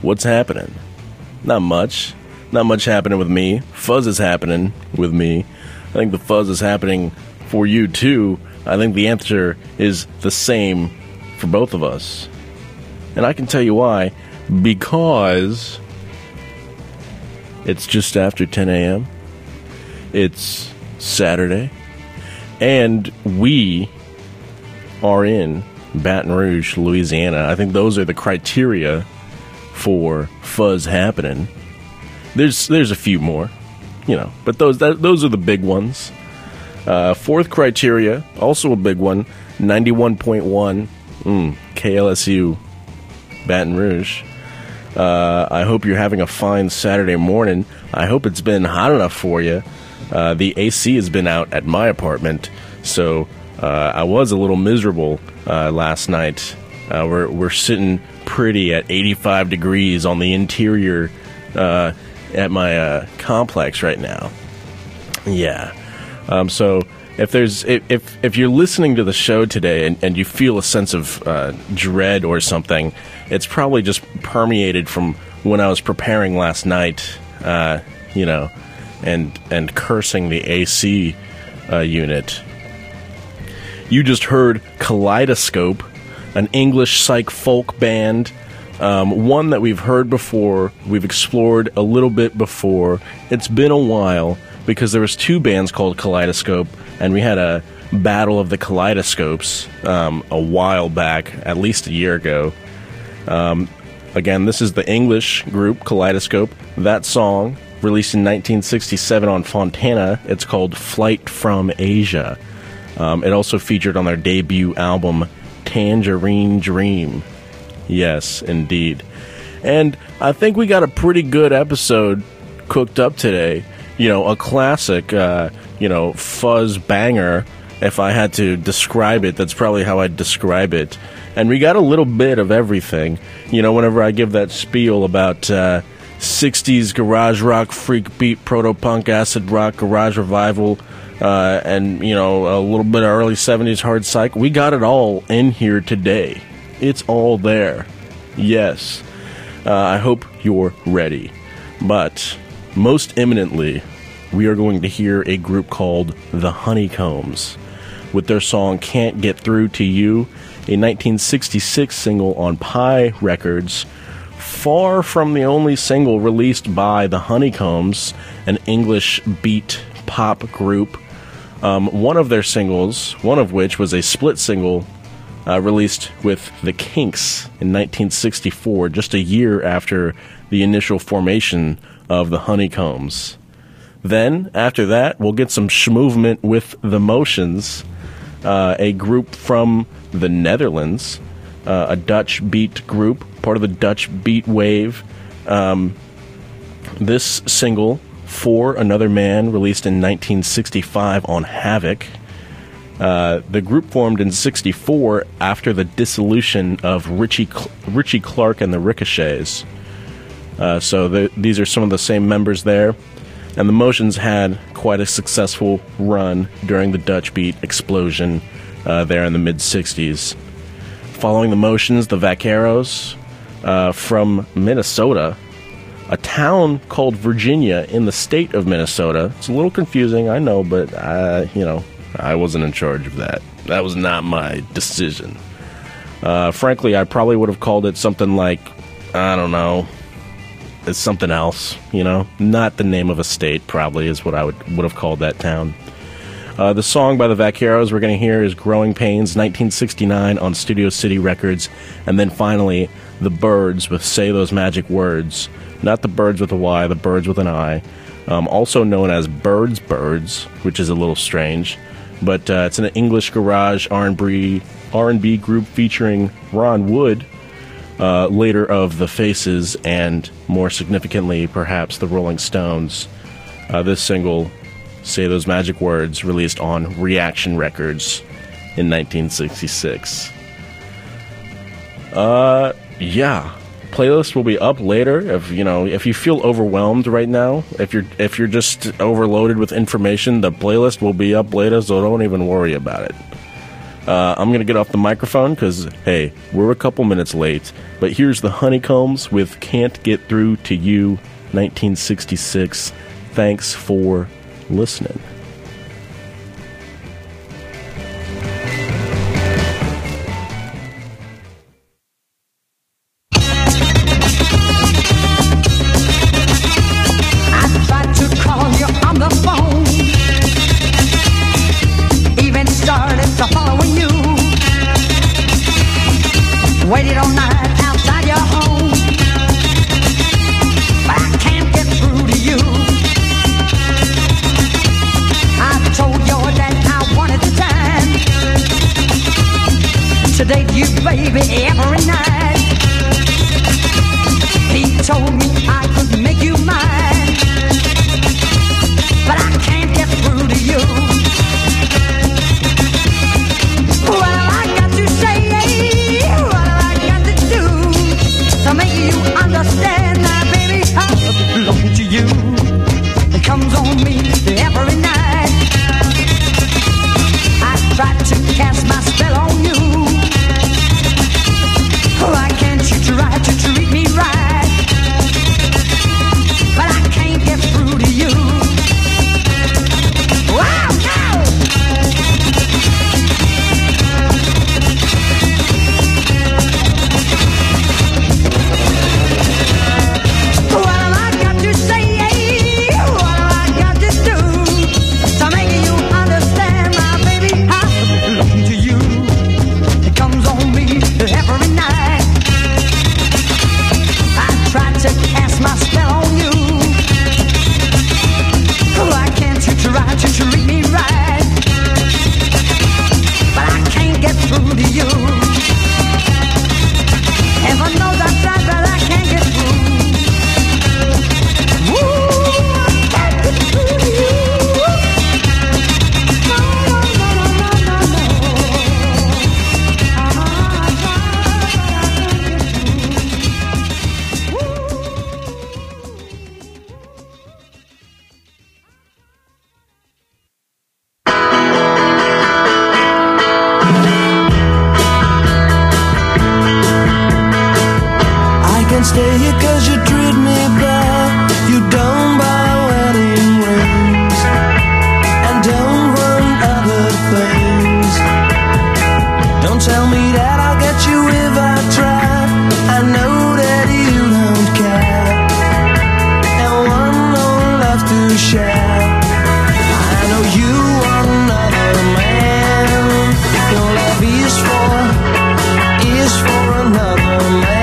What's happening? Not much. Not much happening with me. Fuzz is happening with me. I think the fuzz is happening for you too. I think the answer is the same for both of us. And I can tell you why. Because it's just after 10 a.m. It's Saturday. And we are in Baton Rouge, Louisiana. I think those are the criteria for fuzz happening. There's a few more, but those are the big ones. Fourth criteria, also a big one, 91.1 KLSU Baton Rouge. I hope you're having a fine Saturday morning. I hope it's been hot enough for you. The AC has been out at my apartment, so I was a little miserable last night. We're sitting pretty at 85 degrees on the interior at my complex right now. Yeah. So if you're listening to the show today and you feel a sense of dread or something, it's probably just permeated from when I was preparing last night, and cursing the AC unit. You just heard Kaleidoscope, an English psych folk band, one that we've heard before, we've explored a little bit before. It's been a while, because there was two bands called Kaleidoscope, and we had a battle of the Kaleidoscopes a while back, at least a year ago. Again, this is the English group, Kaleidoscope. That song, released in 1967 on Fontana, it's called Flight from Asia. It also featured on their debut album, Tangerine Dream. Yes, indeed. And I think we got a pretty good episode cooked up today. A classic, fuzz banger. If I had to describe it, that's probably how I'd describe it. And we got a little bit of everything. Whenever I give that spiel about 60s garage rock, freak beat, proto-punk, acid rock, garage revival, and, a little bit of early 70s hard psych, we got it all in here today. It's all there. Yes. I hope you're ready. But most imminently, we are going to hear a group called The Honeycombs with their song Can't Get Through to You, a 1966 single on Pie Records, far from the only single released by The Honeycombs, an English beat pop group. One of their singles, one of which was a split single released with The Kinks in 1964, just a year after the initial formation of The Honeycombs. Then, after that, we'll get some schmovement with The Motions, a group from the Netherlands, a Dutch beat group, part of the Dutch beat wave. This single, For Another Man, released in 1965 on Havoc. The group formed in 64 after the dissolution of Richie Clark and the Ricochets. These are some of the same members there. And The Motions had quite a successful run during the Dutch beat explosion there in the mid-60s. Following The Motions, the Vaqueros from Minnesota, a town called Virginia in the state of Minnesota. It's a little confusing, I know, but I wasn't in charge of that. That was not my decision. Frankly, I probably would have called it something like, I don't know, it's something else, Not the name of a state, probably, is what I would have called that town. The song by the Vaqueros we're going to hear is Growing Pains, 1969 on Studio City Records. And then finally, The Byrds with Say Those Magic Words. Not the Birds with a Y, the Birds with an I. Also known as Byrds, which is a little strange. But it's an English garage R&B group featuring Ron Wood, later of The Faces, and more significantly, perhaps, the Rolling Stones. This single, Say Those Magic Words, released on Reaction Records in 1966. Yeah. Playlist will be up later. If you feel overwhelmed right now, if you're just overloaded with information, the playlist will be up later, so don't even worry about it. I'm going to get off the microphone because, hey, we're a couple minutes late. But here's the Honeycombs with Can't Get Through to You, 1966. Thanks for listening. Waited all night outside your home, but I can't get through to you. I told your dad I wanted the time to date you, baby, every night. He told me I could make you mine, but I can't get through to you. Well, I got to say, to make you understand that, baby, I belong to you. It comes on me every night. I try to cast my spell on you. Why can't you try to treat me right? But I can't get through to you. Wow, no! Every night I try to cast my spell on you. Why can't you try to treat me right? But I can't get through to you. Heaven knows I tried, but I can't get through. Ooh, I can't get through to you. No, no, no, no, no, no, no. Stay here 'cause you treat me bad. You don't buy wedding rings and don't want other things. Don't tell me that I'll get you if I try. I know that you don't care and want no love to share. I know you want another man. Your love is for another man.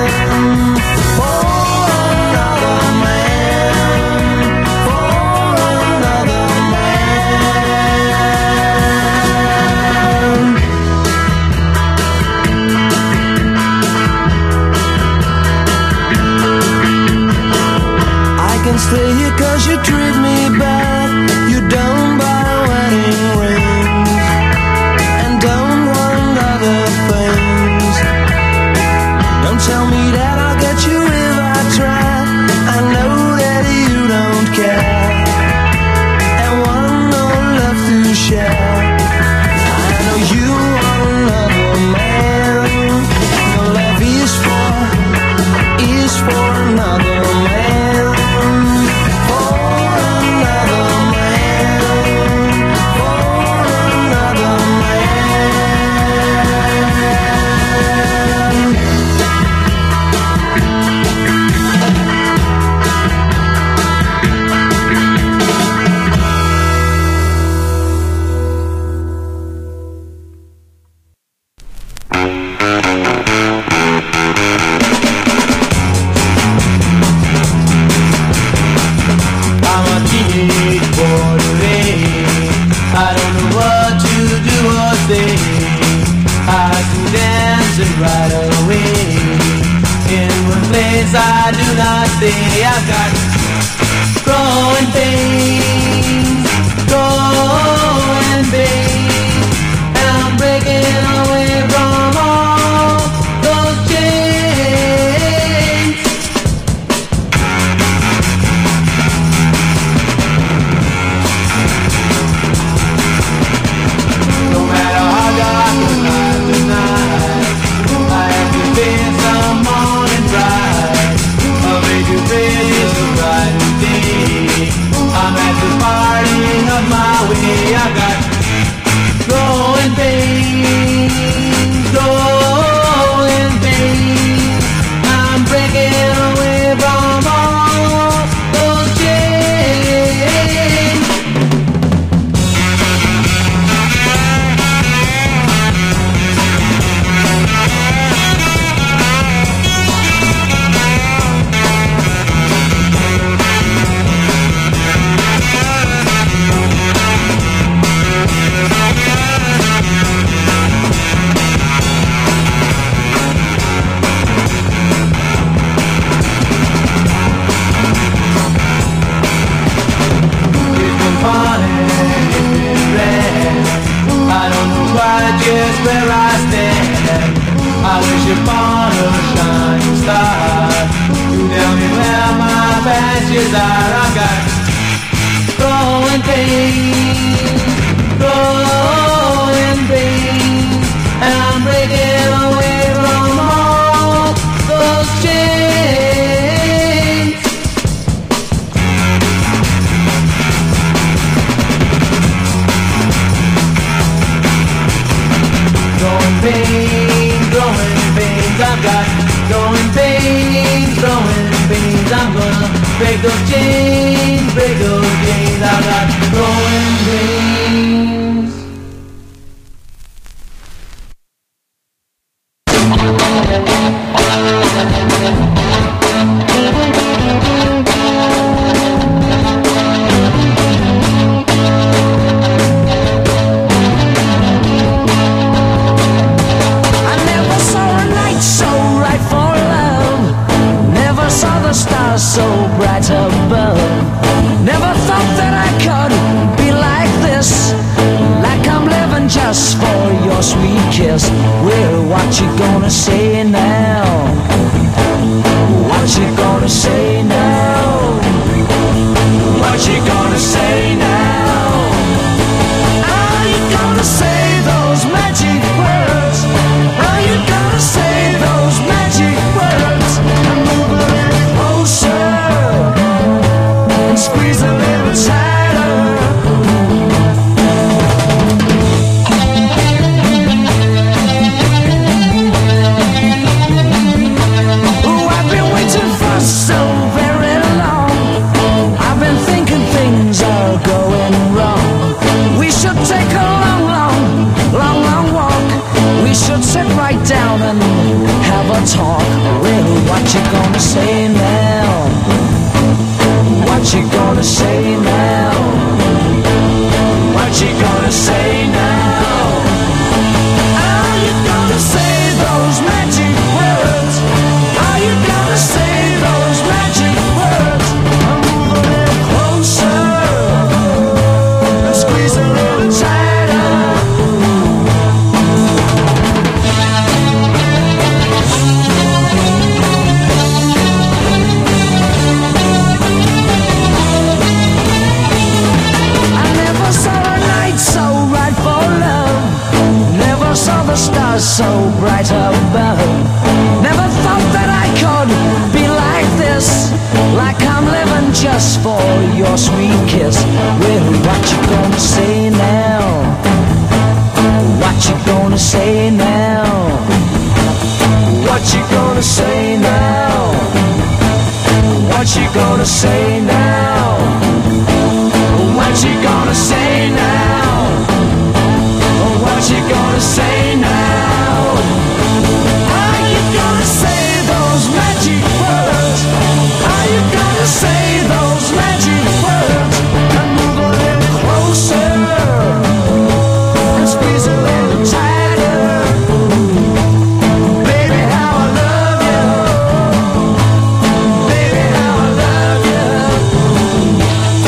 Stay here 'cause you treat me bad. You don't buy wedding rings and don't want other things. Don't tell me that I'll get you if I try. I know that you don't care and want no love to share. I know you want another man. Your love is for another man. For another man. is that I got growing pains, growing pains, and I'm breaking away from all those chains. Growing pains, I've got growing pains, I'm gonna break those chains, I've got growing pains. So bright above. Never thought that I could be like this, like I'm living just for your sweet kiss. Well, what you gonna say now? What you gonna say now? What you gonna say now? Are you gonna say those magic words? Are you gonna say those magic words? I'm moving closer and squeeze a little tighter. Oh, I've been waiting for so very long. I've been thinking things are going wrong. We should take a long walk. We should sit right down and have a talk. Well, what you gonna say now? What you gonna say now? What you gonna say now? Are you gonna say those magic words? Are you gonna say those magic words? I'm moving a little closer and squeeze a little tighter. Stars so bright above. Never thought that I could be like this, like I'm living just for your sweet kiss. Well, what you gonna say now? What you gonna say now? What you gonna say now? What you gonna say now? What you gonna say now? What you gonna say now? Are you gonna say those magic words? Are you gonna say those magic words? And move a little closer and squeeze a little tighter. Baby, how I love you. Baby, how I love you.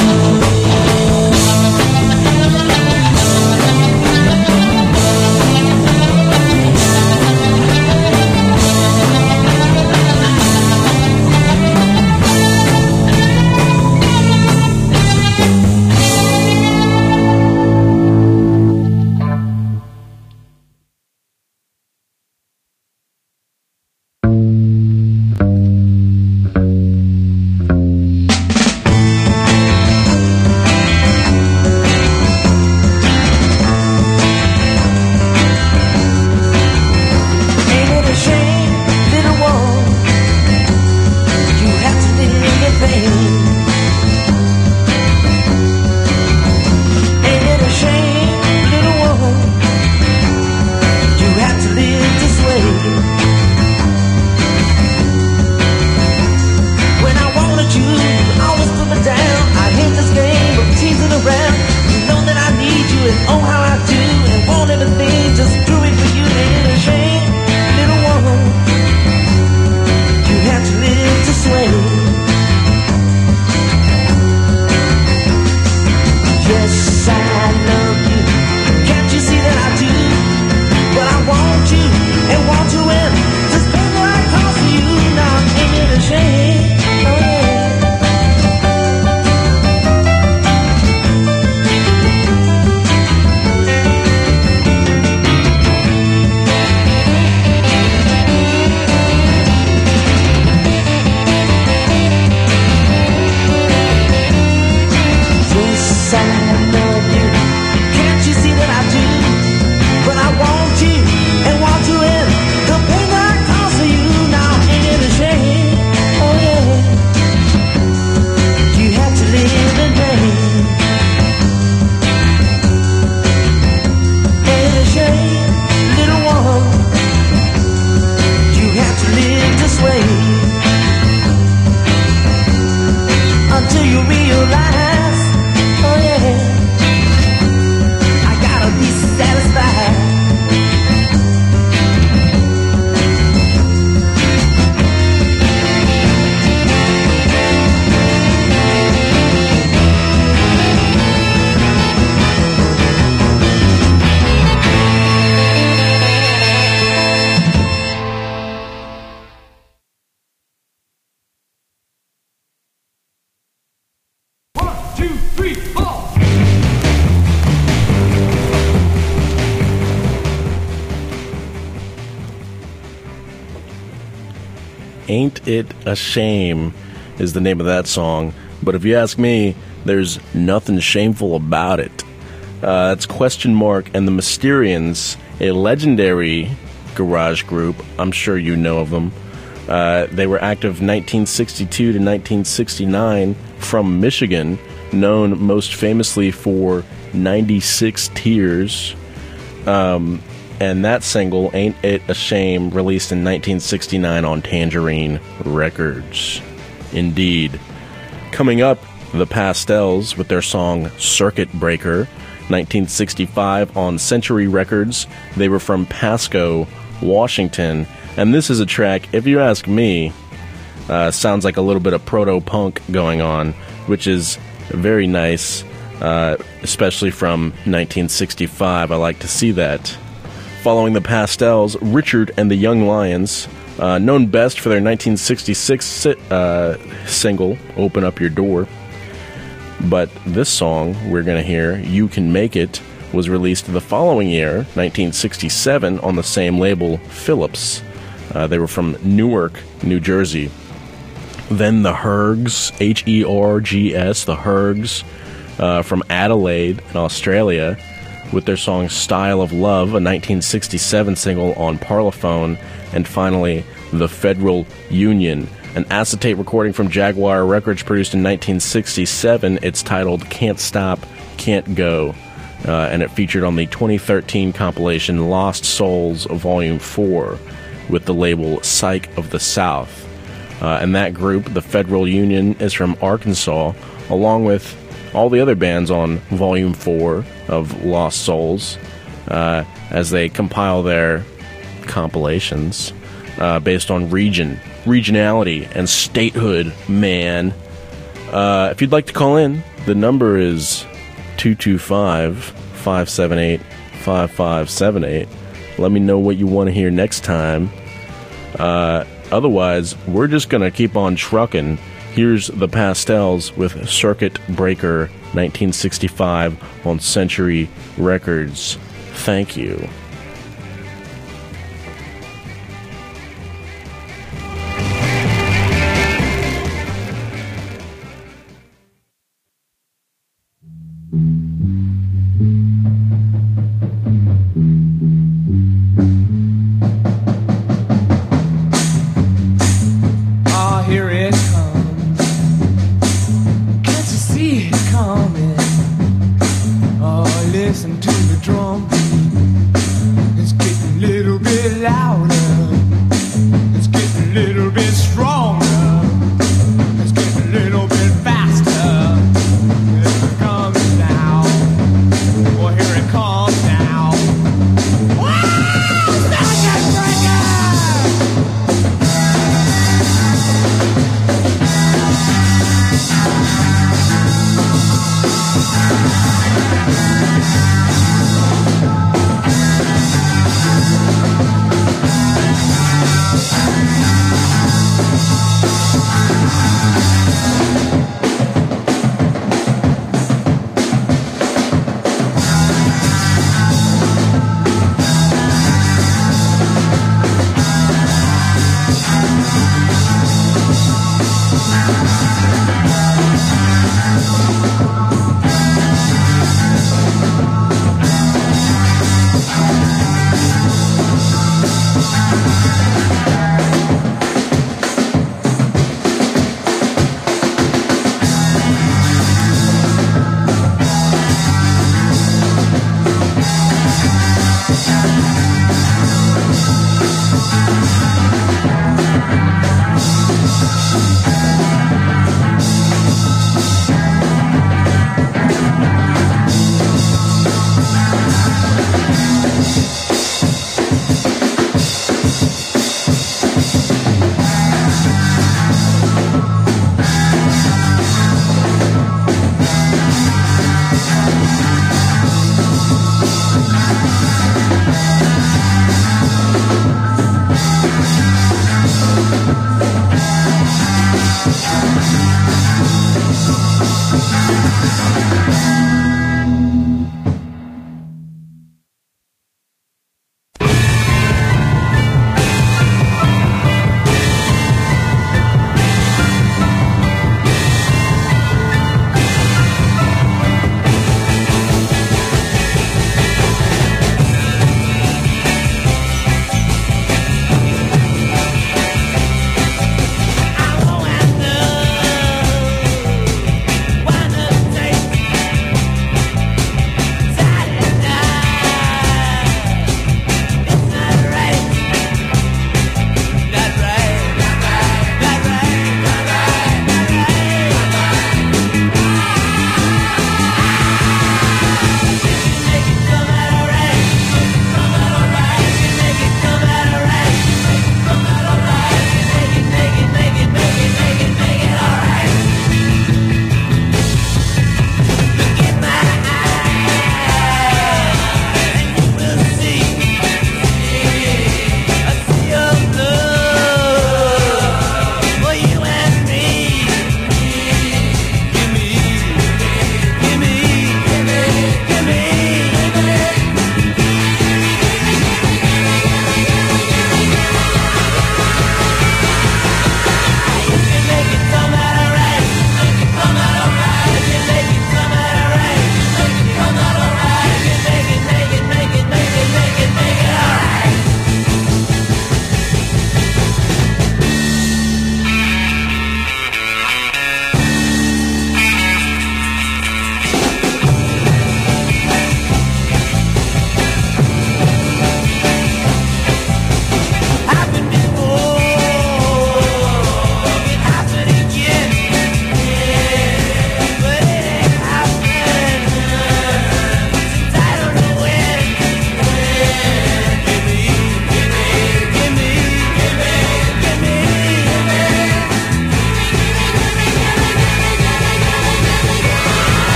Ain't It a Shame is the name of that song. But if you ask me, there's nothing shameful about it. That's Question Mark and the Mysterians, a legendary garage group. I'm sure you know of them. They were active 1962 to 1969 from Michigan, known most famously for 96 Tears. And that single, Ain't It a Shame, released in 1969 on Tangerine Records. Indeed. Coming up, the Pastels with their song Circuit Breaker, 1965 on Century Records. They were from Pasco, Washington. And this is a track, if you ask me, sounds like a little bit of proto-punk going on, which is very nice, especially from 1965. I like to see that. Following the Pastels, Richard and the Young Lions, known best for their 1966 single, Open Up Your Door. But this song we're going to hear, You Can Make It, was released the following year, 1967, on the same label, Philips. They were from Newark, New Jersey. Then the Hergs, Hergs, the Hergs, from Adelaide in Australia, with their song Style of Love, a 1967 single on Parlophone. And finally, the Federal Union, an acetate recording from Jaguar Records produced in 1967. It's titled Can't Stop, Can't Go, and it featured on the 2013 compilation Lost Souls Volume 4 with the label Psych of the South. And that group, the Federal Union, is from Arkansas, along with all the other bands on Volume 4 of Lost Souls, as they compile their compilations based on regionality, and statehood, man. If you'd like to call in, the number is 225-578-5578. Let me know what you want to hear next time. Otherwise, we're just going to keep on trucking. Here's the Pastels with Circuit Breaker, 1965 on Century Records. Thank you.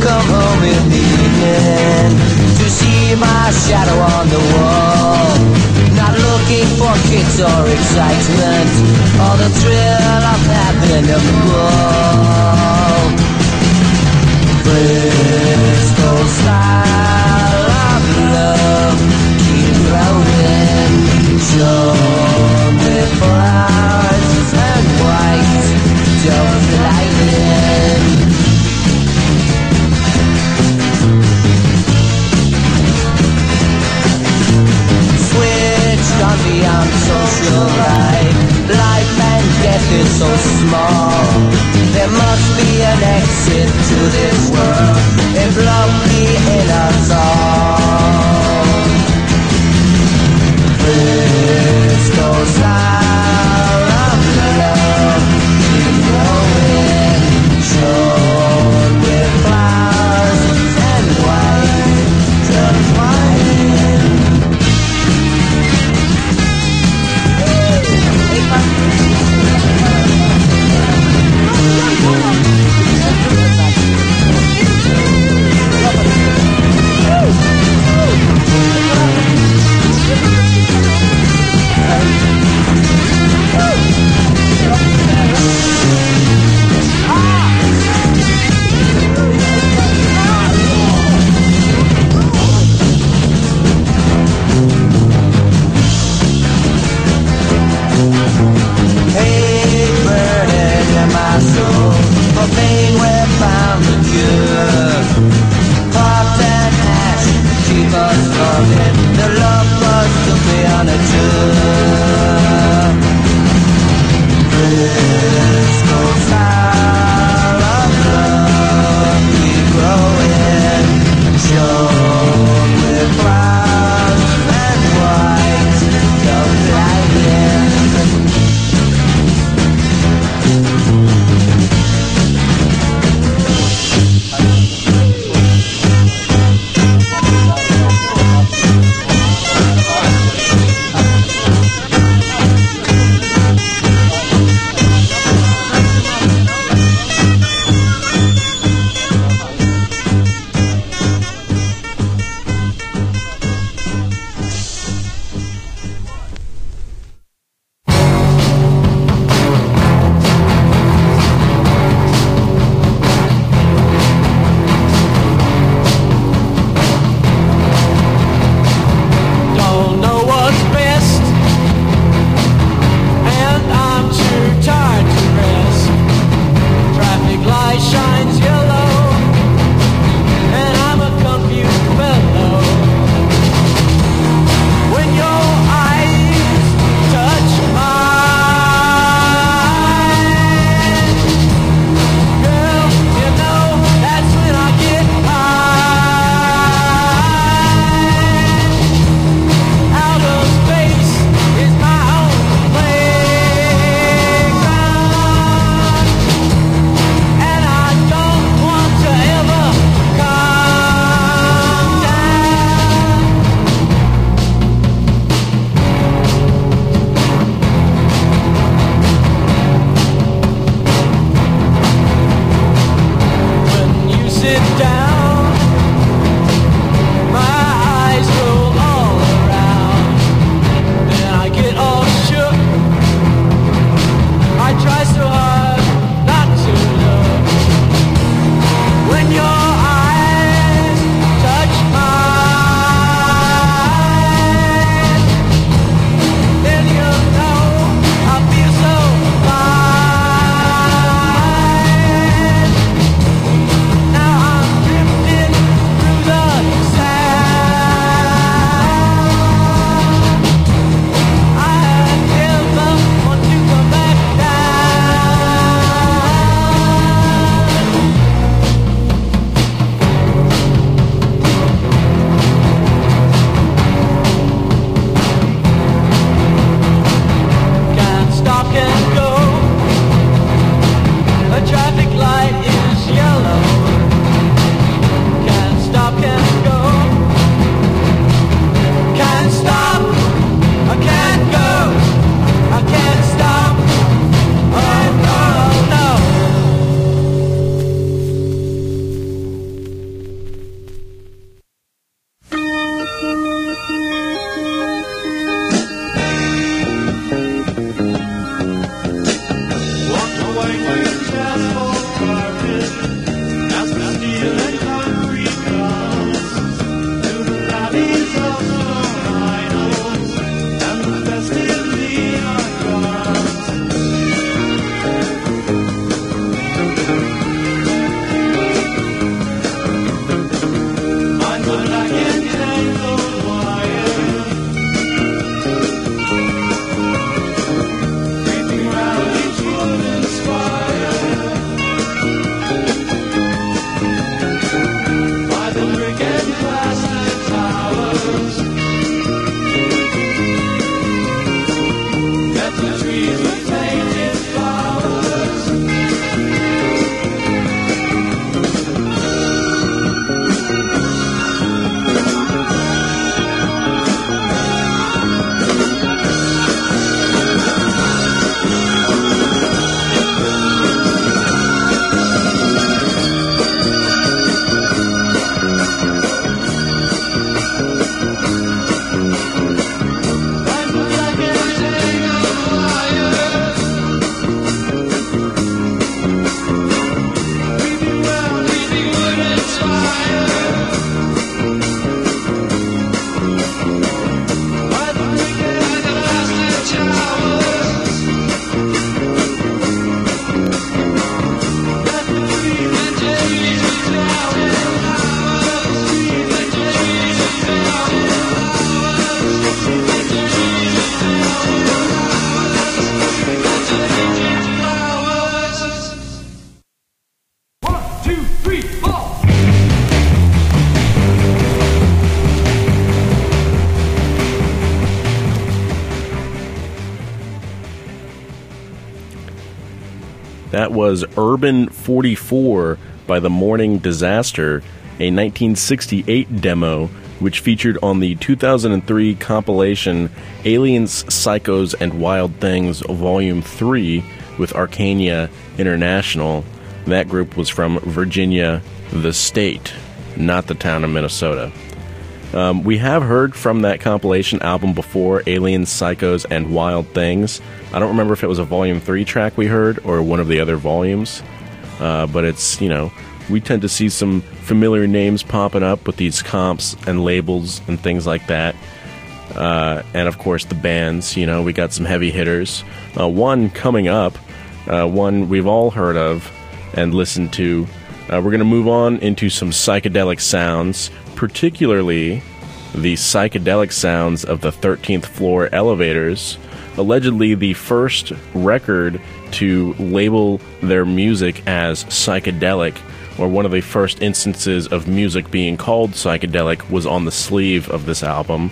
come home in the evening to see my shadow on the wall. Not looking for kicks or excitement or the thrill of having a ball. Frisco style of love keep growing, shown with flowers and white dove lightning. Switched on beyond social life. Life and death is so small. There must be an exit to this world if love be in us all. Frisco style of love keep growing, shown with flowers and white dove lightning. by the brick and plastic towers. That the trees with painted flowers. That was Urban 44 by The Morning Disaster, a 1968 demo which featured on the 2003 compilation Aliens, Psychos, and Wild Things Volume 3 with Arcania International. That group was from Virginia, the state, not the town of Minnesota. We have heard from that compilation album before, Aliens, Psychos, and Wild Things. I don't remember if it was a Volume 3 track we heard or one of the other volumes. But it's, we tend to see some familiar names popping up with these comps and labels and things like that. And, of course, the bands, we got some heavy hitters. One coming up, one we've all heard of and listened to. We're going to move on into some psychedelic sounds, particularly the psychedelic sounds of the 13th Floor Elevators, allegedly the first record to label their music as psychedelic, or one of the first instances of music being called psychedelic was on the sleeve of this album.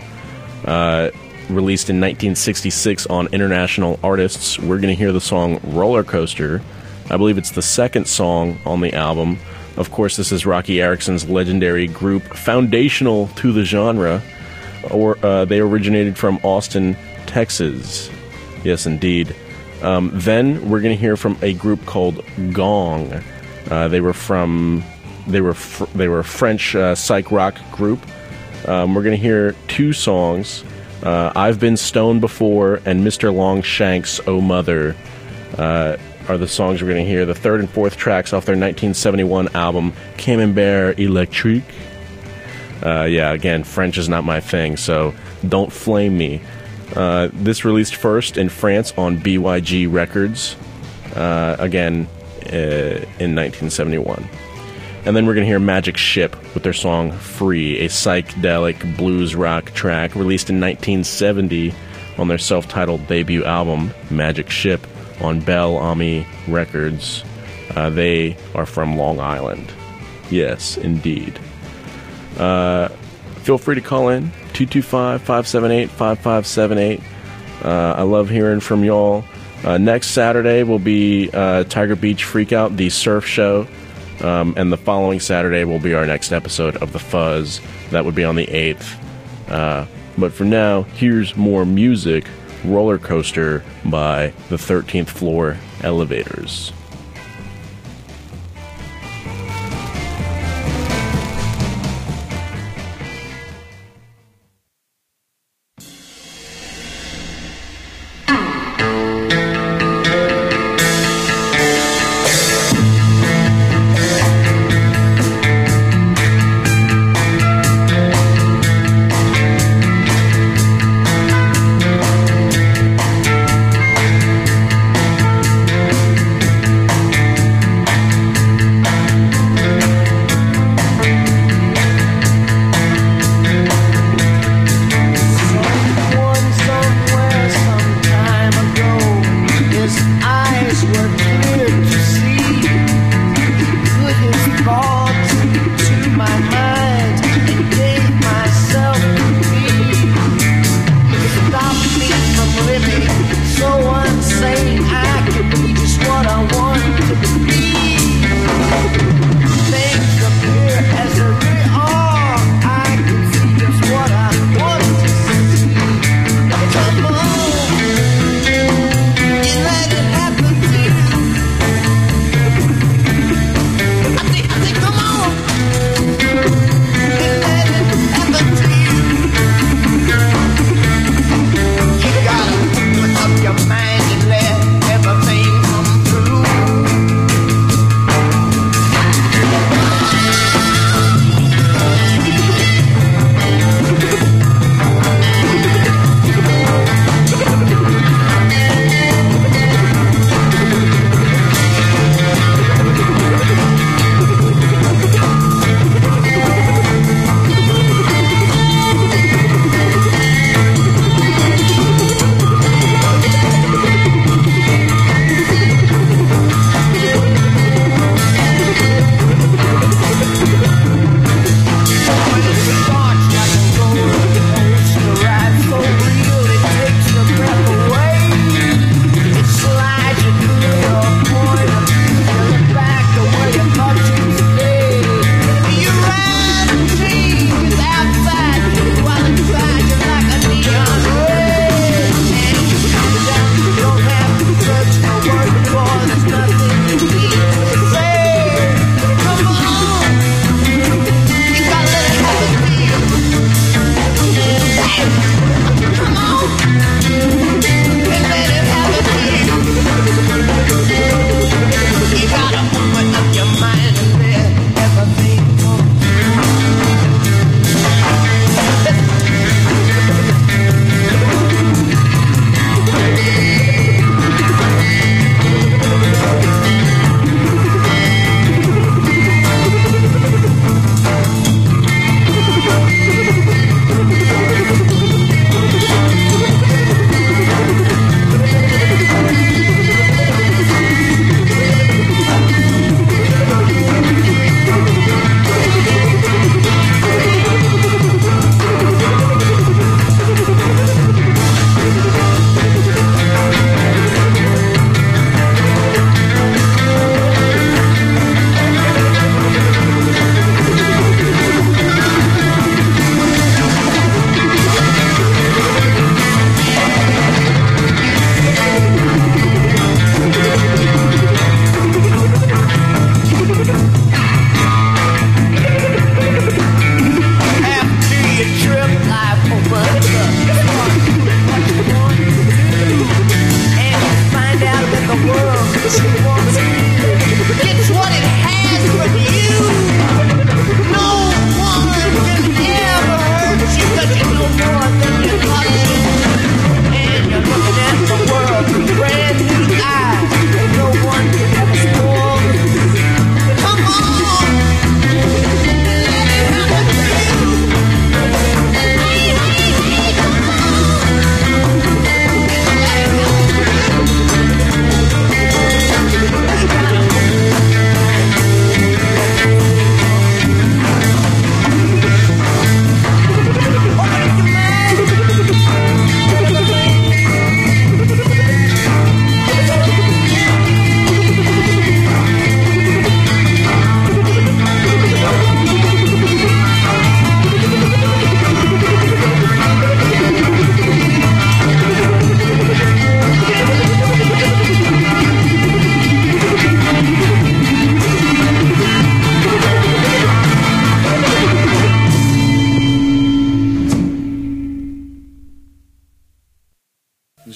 Released in 1966 on International Artists, we're going to hear the song Roller Coaster. I believe it's the second song on the album. Of course, this is Rocky Erickson's legendary group, foundational to the genre. They originated from Austin, Texas. Yes, indeed. Then we're going to hear from a group called Gong. They were a French psych rock group. We're going to hear two songs. I've Been Stoned Before and Mr. Longshanks, Oh Mother, are the songs we're going to hear. The third and fourth tracks off their 1971 album, Camembert Electrique. Again, French is not my thing, so don't flame me. This released first in France on BYG Records, again, in 1971. And then we're going to hear Magic Ship with their song Free, a psychedelic blues rock track released in 1970 on their self-titled debut album, Magic Ship, on Bel Ami Records. They are from Long Island. Yes, indeed. Feel free to call in, 225-578-5578. I love hearing from y'all. Next Saturday will be Tiger Beach Freakout, the surf show. And the following Saturday will be our next episode of The Fuzz. That would be on the 8th. But for now, here's more music. Roller Coaster by the 13th Floor Elevators.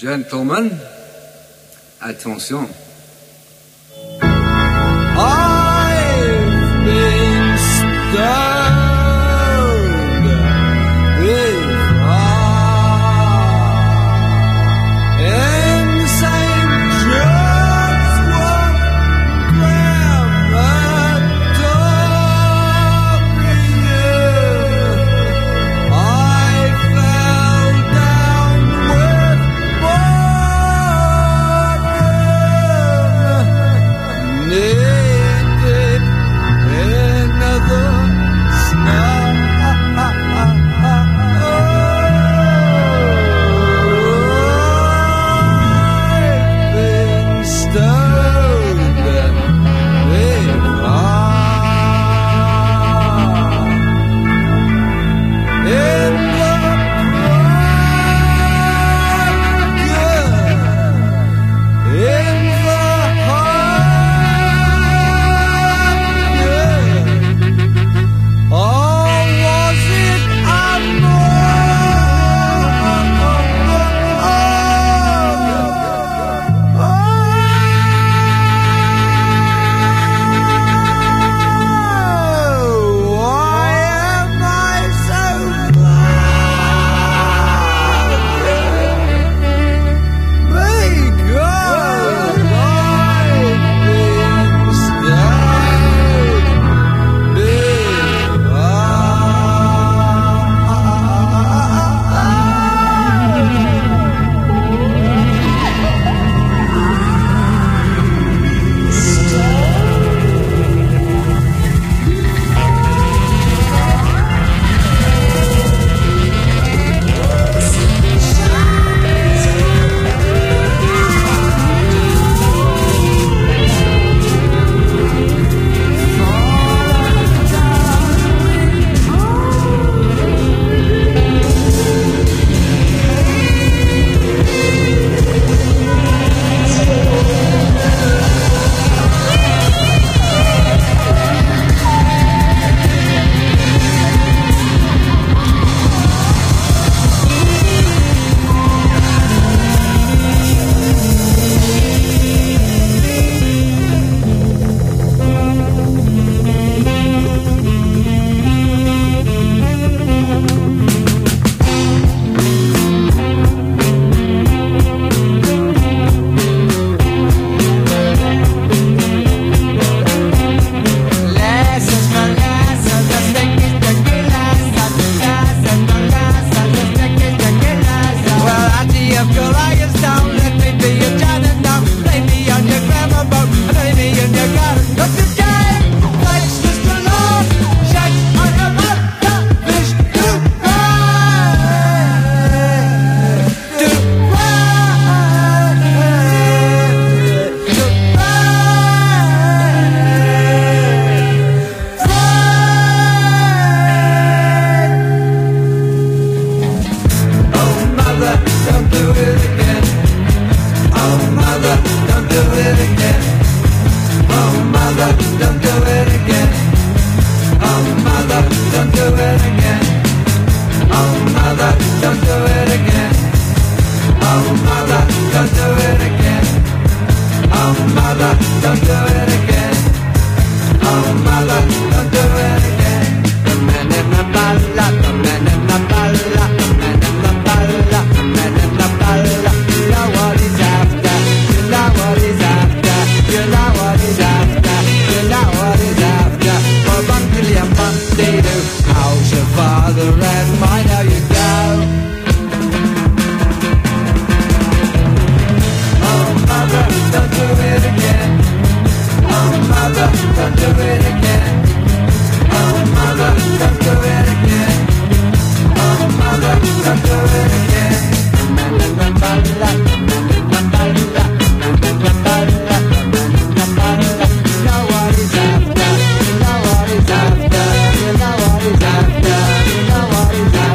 Gentlemen, attention. I've been stoned before in St. John's Wood crematorium. I fell down with boredom, naked in the snow. I've been stoned before in the in the or was it why am I so because I've been stoned Well, after you've got lions down, let me be your Janet now. Play me on your grammar boat, play me in your garden. Look the game, life's just a love. Shake on your butt, fish to ride. To ride. To Oh mother, don't do it again. Oh mother, don't do it again. Oh mother, don't do it again. Oh mother, don't do it again. Oh mother, don't do it again. Oh mother, don't do it again. Oh mother, don't do it again. Oh mother, don't do it again. The man in the balla, the man in the balla, the man in the balla, the man in the balla. You know what he's after, you know what he's after, you know what he's after, you know what he's after. For $1 billion, how's your father and mine? How you go? Oh mother, don't do it again. Oh mother, don't do it again. Oh mother, don't do it again. Oh mother, don't do it again. You know what he's after, you know what he's after, you know what he's after, you know what he's after.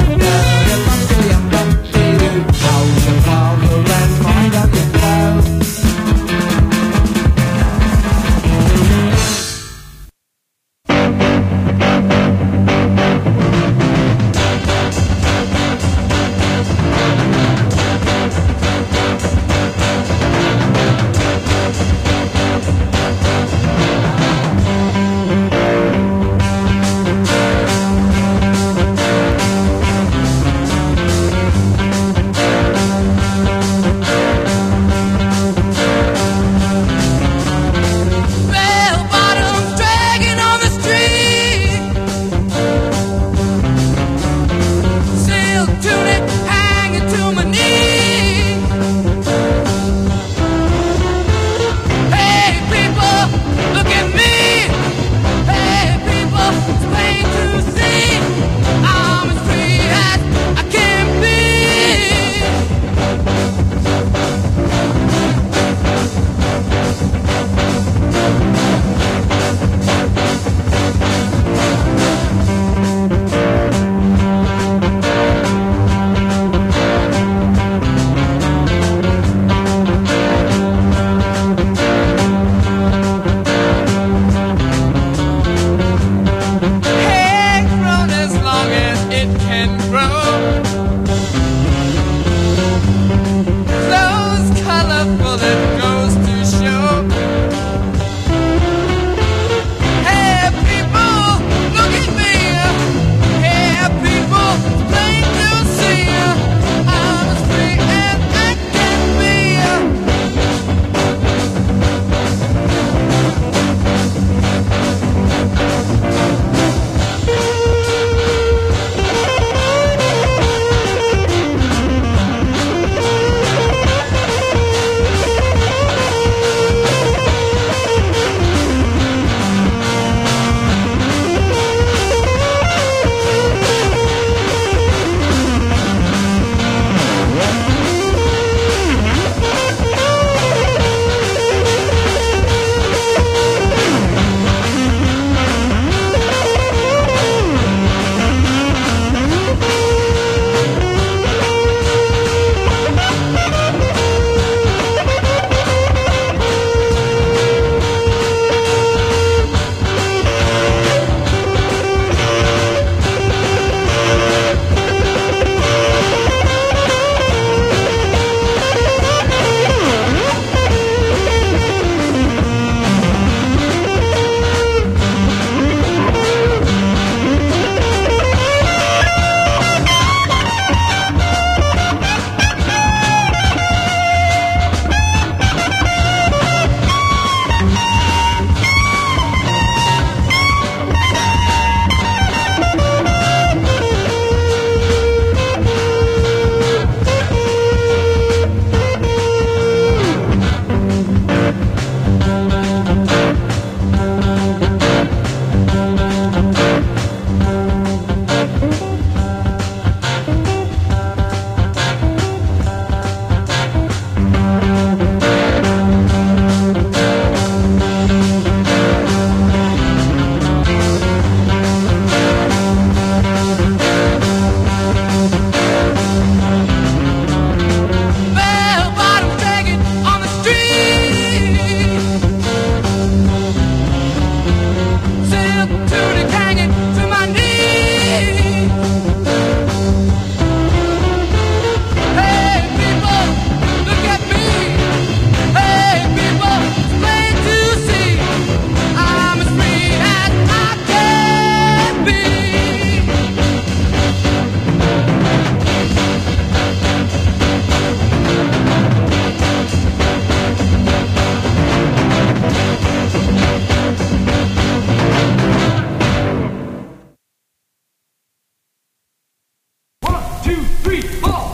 3, 4.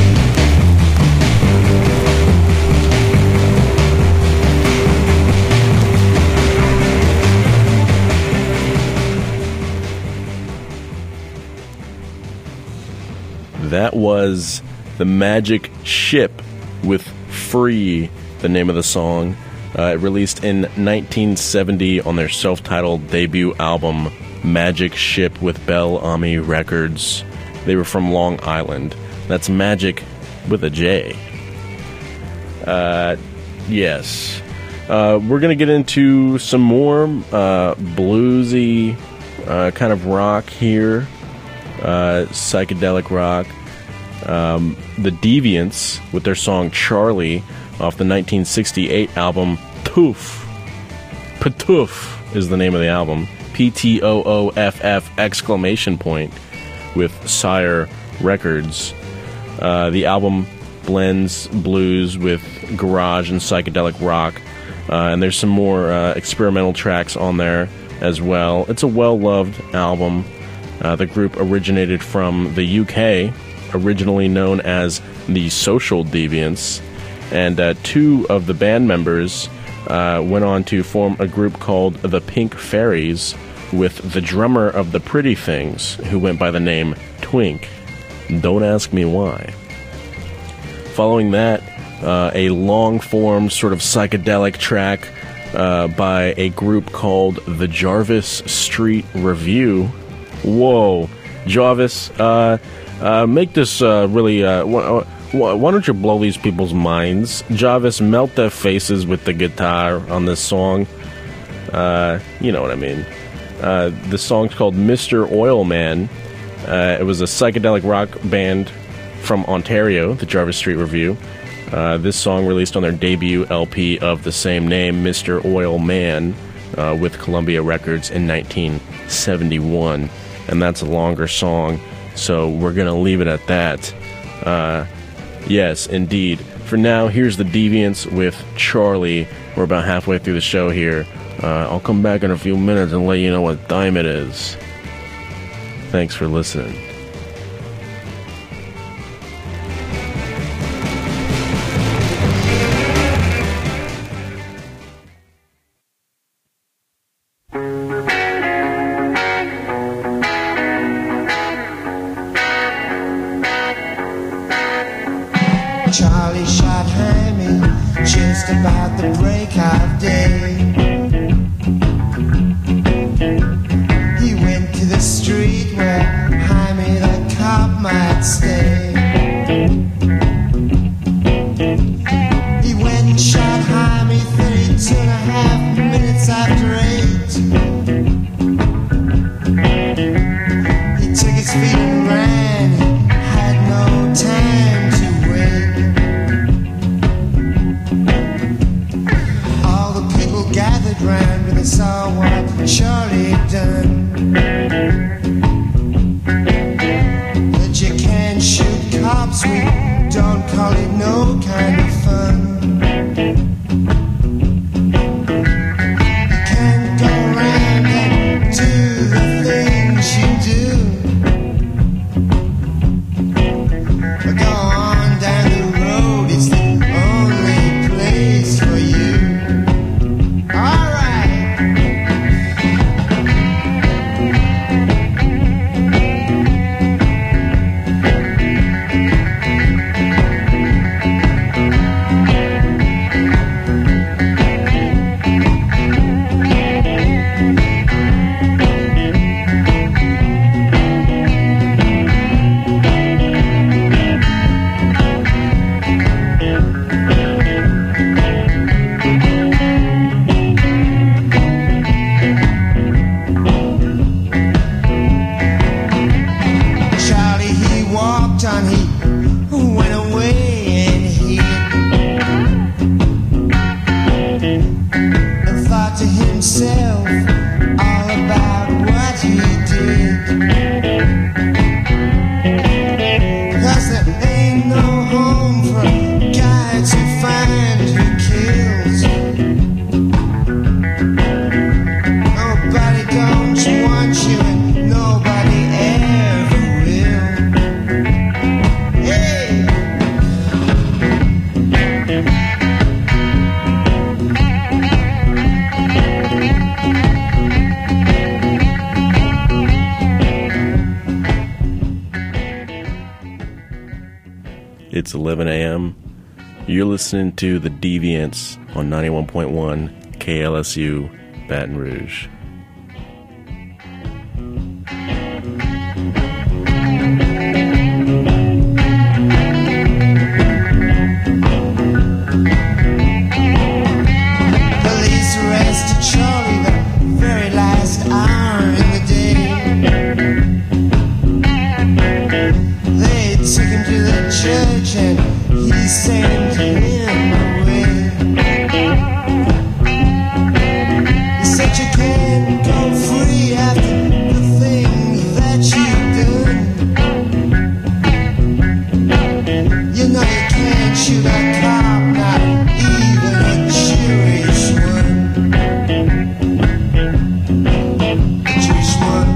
That was The Magic Ship with Free, the name of the song. It released in 1970 on their self-titled debut album, Magic Ship with Bel Ami Records. They were from Long Island. That's Magic with a J. Yes. We're going to get into some more bluesy kind of rock here. Psychedelic rock. The Deviants with their song Charlie off the 1968 album Ptoof. Ptoof is the name of the album. P-T-O-O-F-F exclamation point with Sire Records. The album blends blues with garage and psychedelic rock, and there's some more experimental tracks on there as well. It's a well-loved album. The group originated from the UK, originally known as the Social Deviants, and two of the band members went on to form a group called the Pink Fairies with the drummer of the Pretty Things, who went by the name Twink. Don't ask me why. Following that, a long-form sort of psychedelic track by a group called the Jarvis Street Review. Whoa, Jarvis, make this really, why don't you blow these people's minds? Jarvis, melt their faces with the guitar on this song. You know what I mean. The song's called Mr. Oilman. It was a psychedelic rock band from Ontario, the Jarvis Street Review. This song released on their debut LP of the same name, Mr. Oilman, with Columbia Records in 1971. And that's a longer song, so we're going to leave it at that. Yes, indeed. For now, here's the Deviants with Charlie. We're about halfway through the show here. I'll come back in a few minutes and let you know what time it is. Thanks for listening. Charlie shot Hammy just about the break of day. He went to the street where Hammy the cop might stay. He went and shot Hammy 32.5 minutes after 8. He took his feet and ran, he had no time to wait. Gathered round when they saw what Charlie had done. But you can't shoot cops, we don't call it no kind of fun. You can't go around and do the things you do. Go on down the road, it's the only place for you. Nobody ever will. It's 11 a.m. You're listening to The Deviants on 91.1 KLSU Baton Rouge. Police arrested Charlie the very last hour in the day. They took him to the church and he sent him away. He said you can't go free after the thing that you've done. You know you can't shoot a cop, not even a Jewish one. A Jewish one.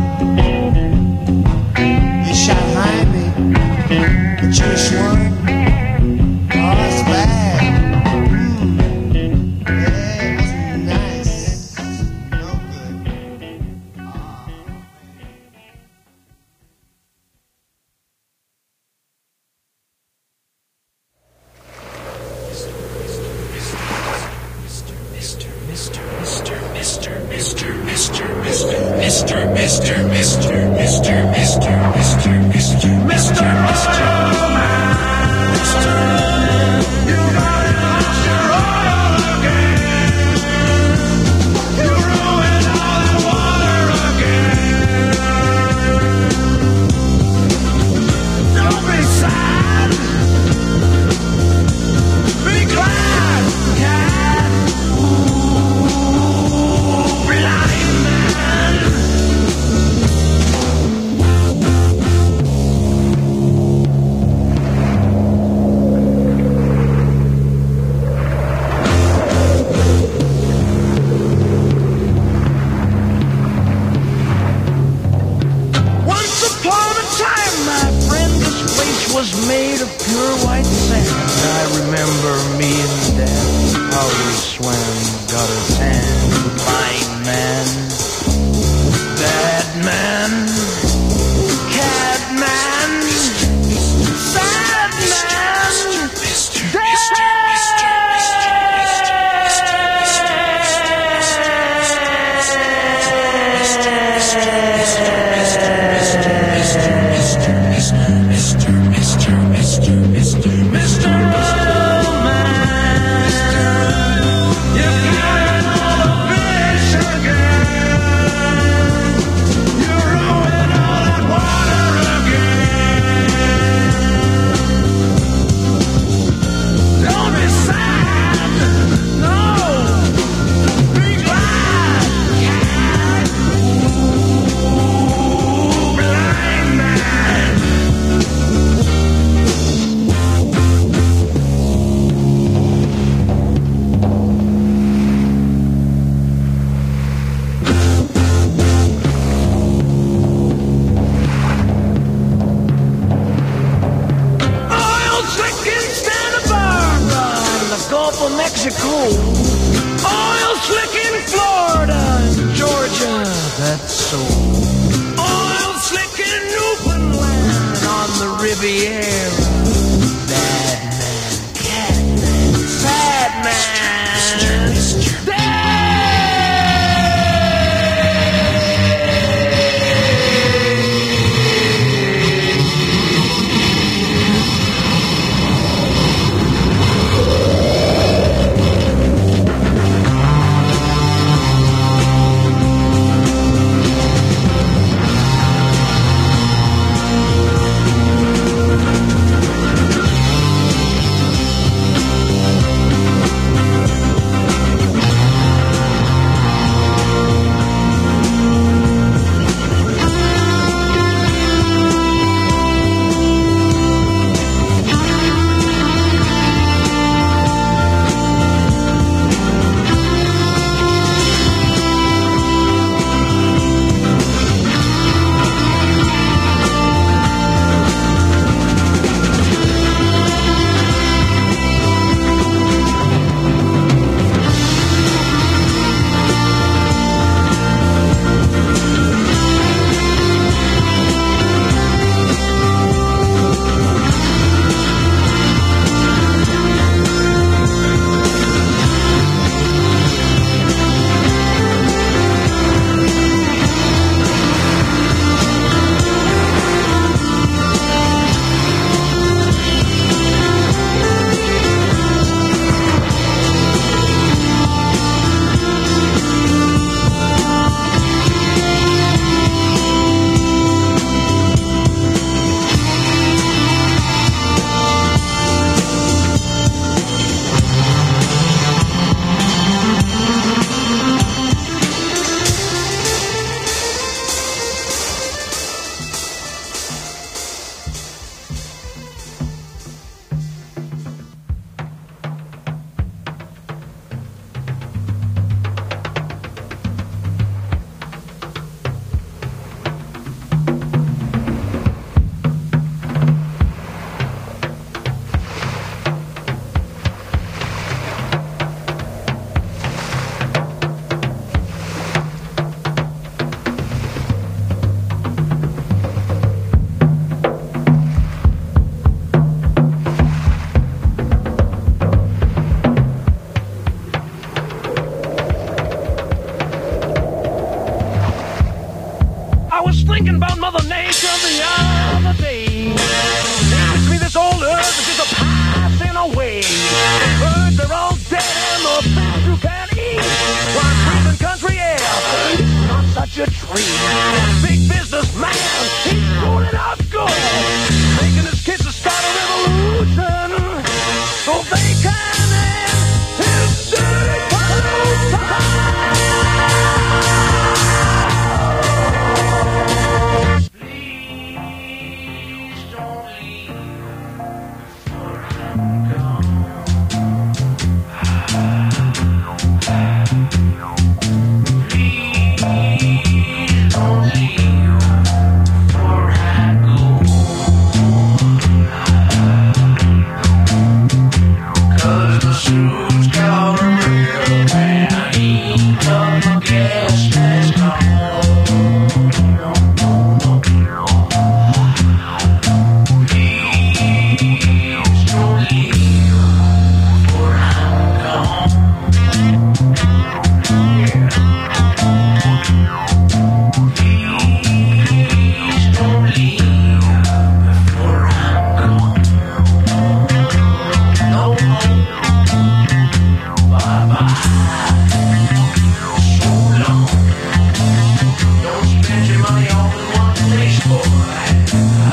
You shot Jaime, a Jewish one. Oh, it's bad. Yeah, it wasn't nice. No good. Once upon a time, my friend, this place was made of pure white sand. I remember me and Dad, how we swam, got a tan. Blind man, bad man, cat man, sad man, oil slick in Santa Barbara, in the Gulf of Mexico, oil slick in Florida and Georgia, that's so. Oil slick in Newfoundland and on the Riviera. Bad man, cat man, sad man,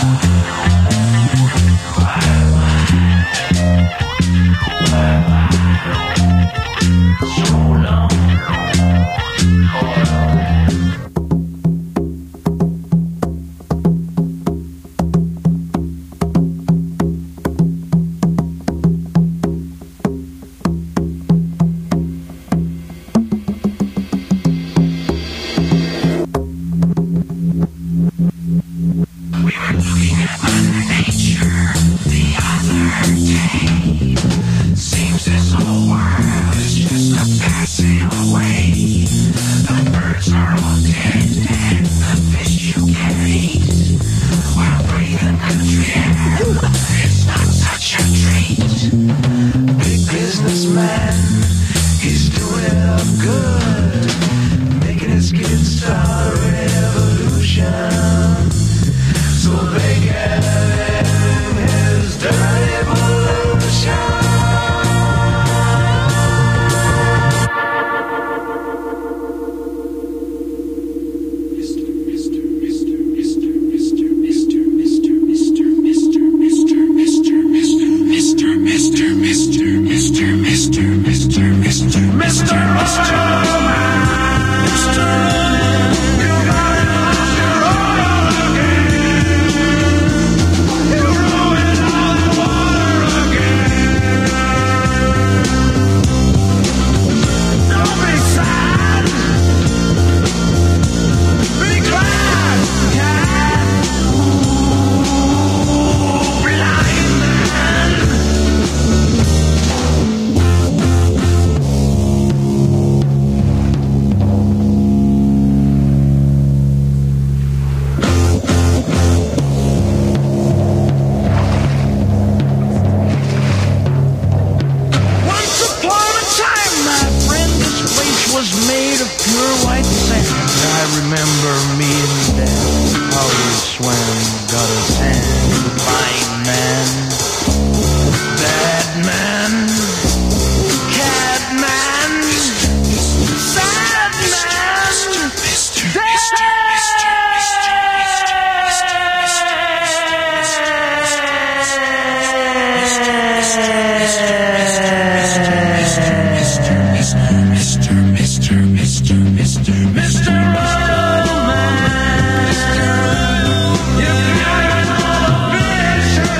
Romance.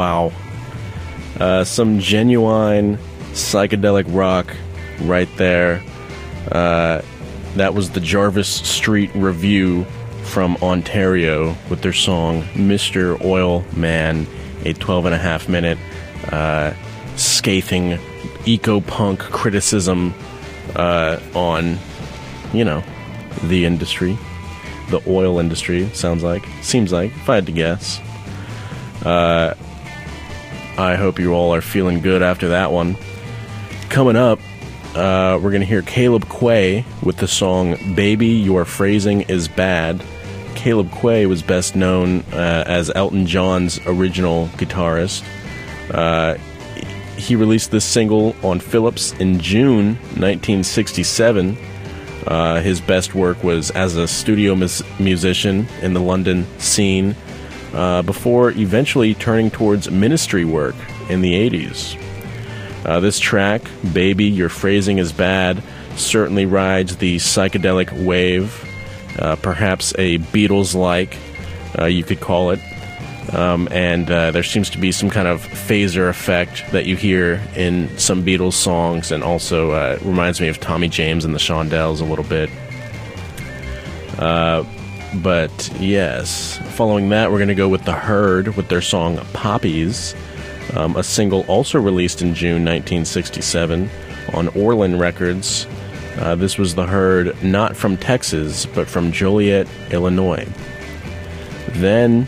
Wow. Some genuine psychedelic rock right there. That was the Jarvis Street Review from Ontario with their song Mr. Oil Man, a 12.5-minute scathing eco-punk criticism on, the industry. The oil industry, seems like, if I had to guess. I hope you all are feeling good after that one. Coming up, we're going to hear Caleb Quaye with the song Baby, Your Phrasing Is Bad. Caleb Quaye was best known as Elton John's original guitarist. He released this single on Philips in June 1967. His best work was as a studio musician in the London scene, before eventually turning towards ministry work in the 80s. This track, Baby, Your Phrasing Is Bad, certainly rides the psychedelic wave, perhaps a Beatles-like, you could call it. And there seems to be some kind of phaser effect that you hear in some Beatles songs, and also reminds me of Tommy James and the Shondells a little bit. But yes, following that, we're going to go with The Herd with their song Poppies, a single also released in June 1967 on Orlin Records. This was The Herd, not from Texas, but from Joliet, Illinois. Then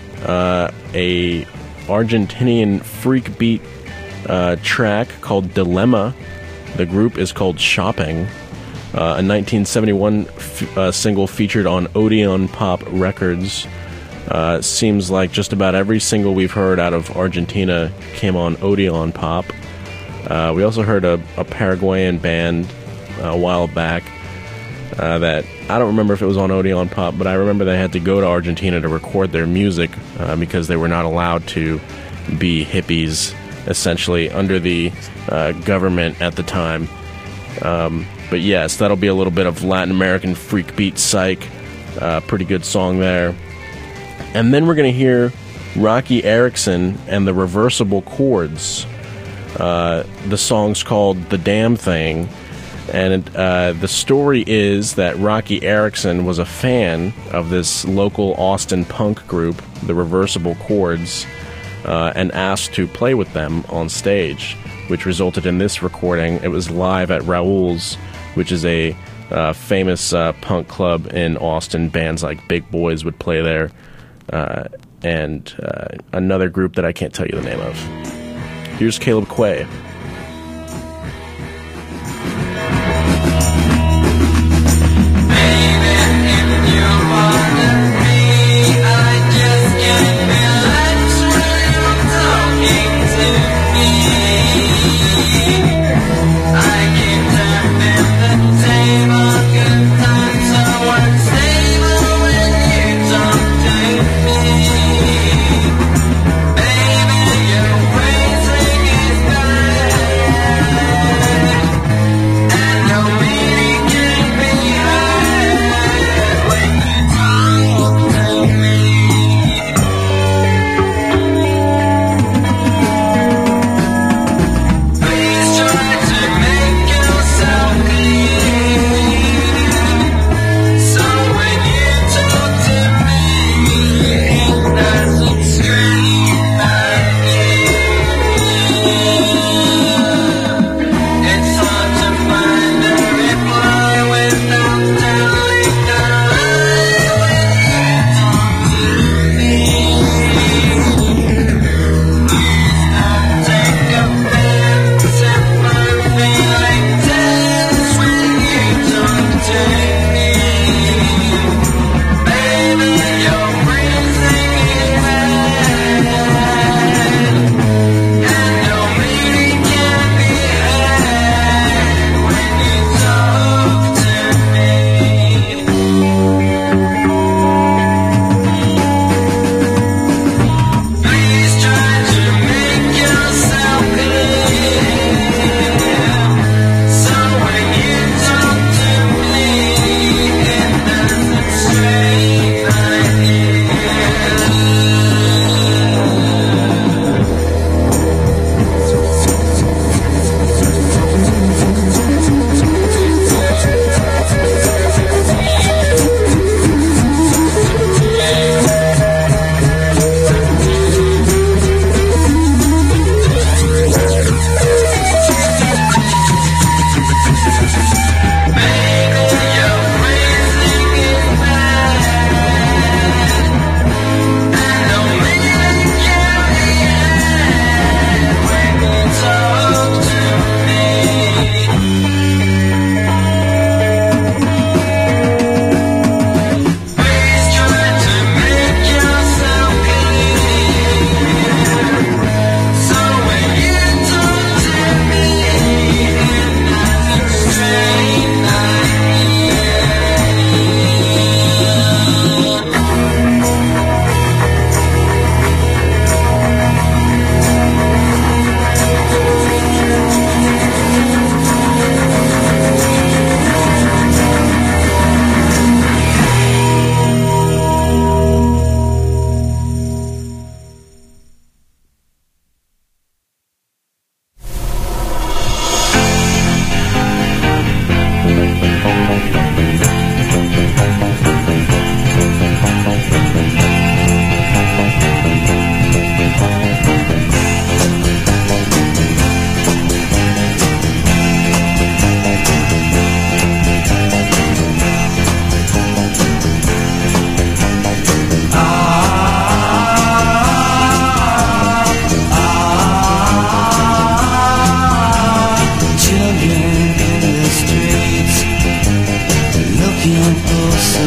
a Argentinian freak beat track called Dilemma. The group is called Shopping. A 1971 single featured on Odeon Pop Records. Seems like just about every single we've heard out of Argentina came on Odeon Pop. We also heard a Paraguayan band a while back that I don't remember if it was on Odeon Pop, but I remember they had to go to Argentina to record their music because they were not allowed to be hippies, essentially, under the government at the time. But yes, that'll be a little bit of Latin American freak beat psych. Pretty good song there. And then we're going to hear Rocky Erickson and the Reversible Chords. The song's called The Damn Thing. And the story is that Rocky Erickson was a fan of this local Austin punk group, the Reversible Chords, and asked to play with them on stage, which resulted in this recording. It was live at Raoul's, which is a famous punk club in Austin. Bands like Big Boys would play there, and another group that I can't tell you the name of. Here's Caleb Quaye. Baby, your phrasing is bad.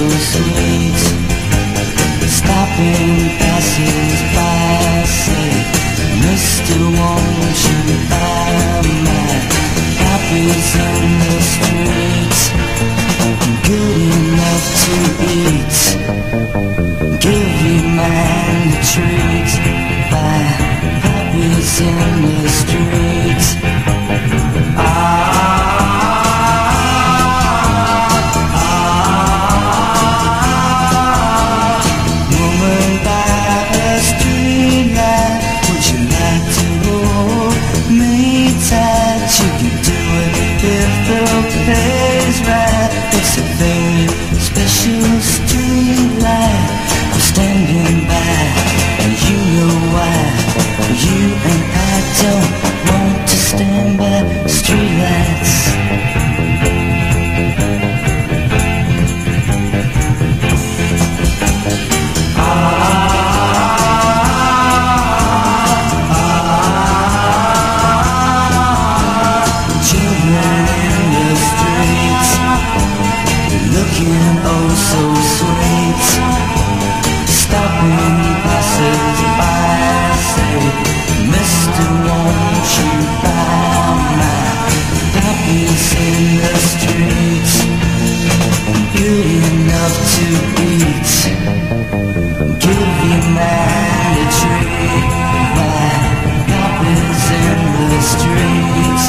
sweet. Stopping passers-by say, Mister, won't you buy my copies in the streets? Good enough to eat. Give you man a treat. Buy copies in the streets. Woman by the streetlight, would you like to hold me tight? You can do it if the pay's right. It's a very special streetlight. I'm standing by, and you know why. You and I don't want to stand by streetlights. Children in the streets, looking oh so sweet. Stopping passers-by say, Mister, won't you buy my copies in the streets? Good enough to eat. Give you man a treat. Buy copies in the streets.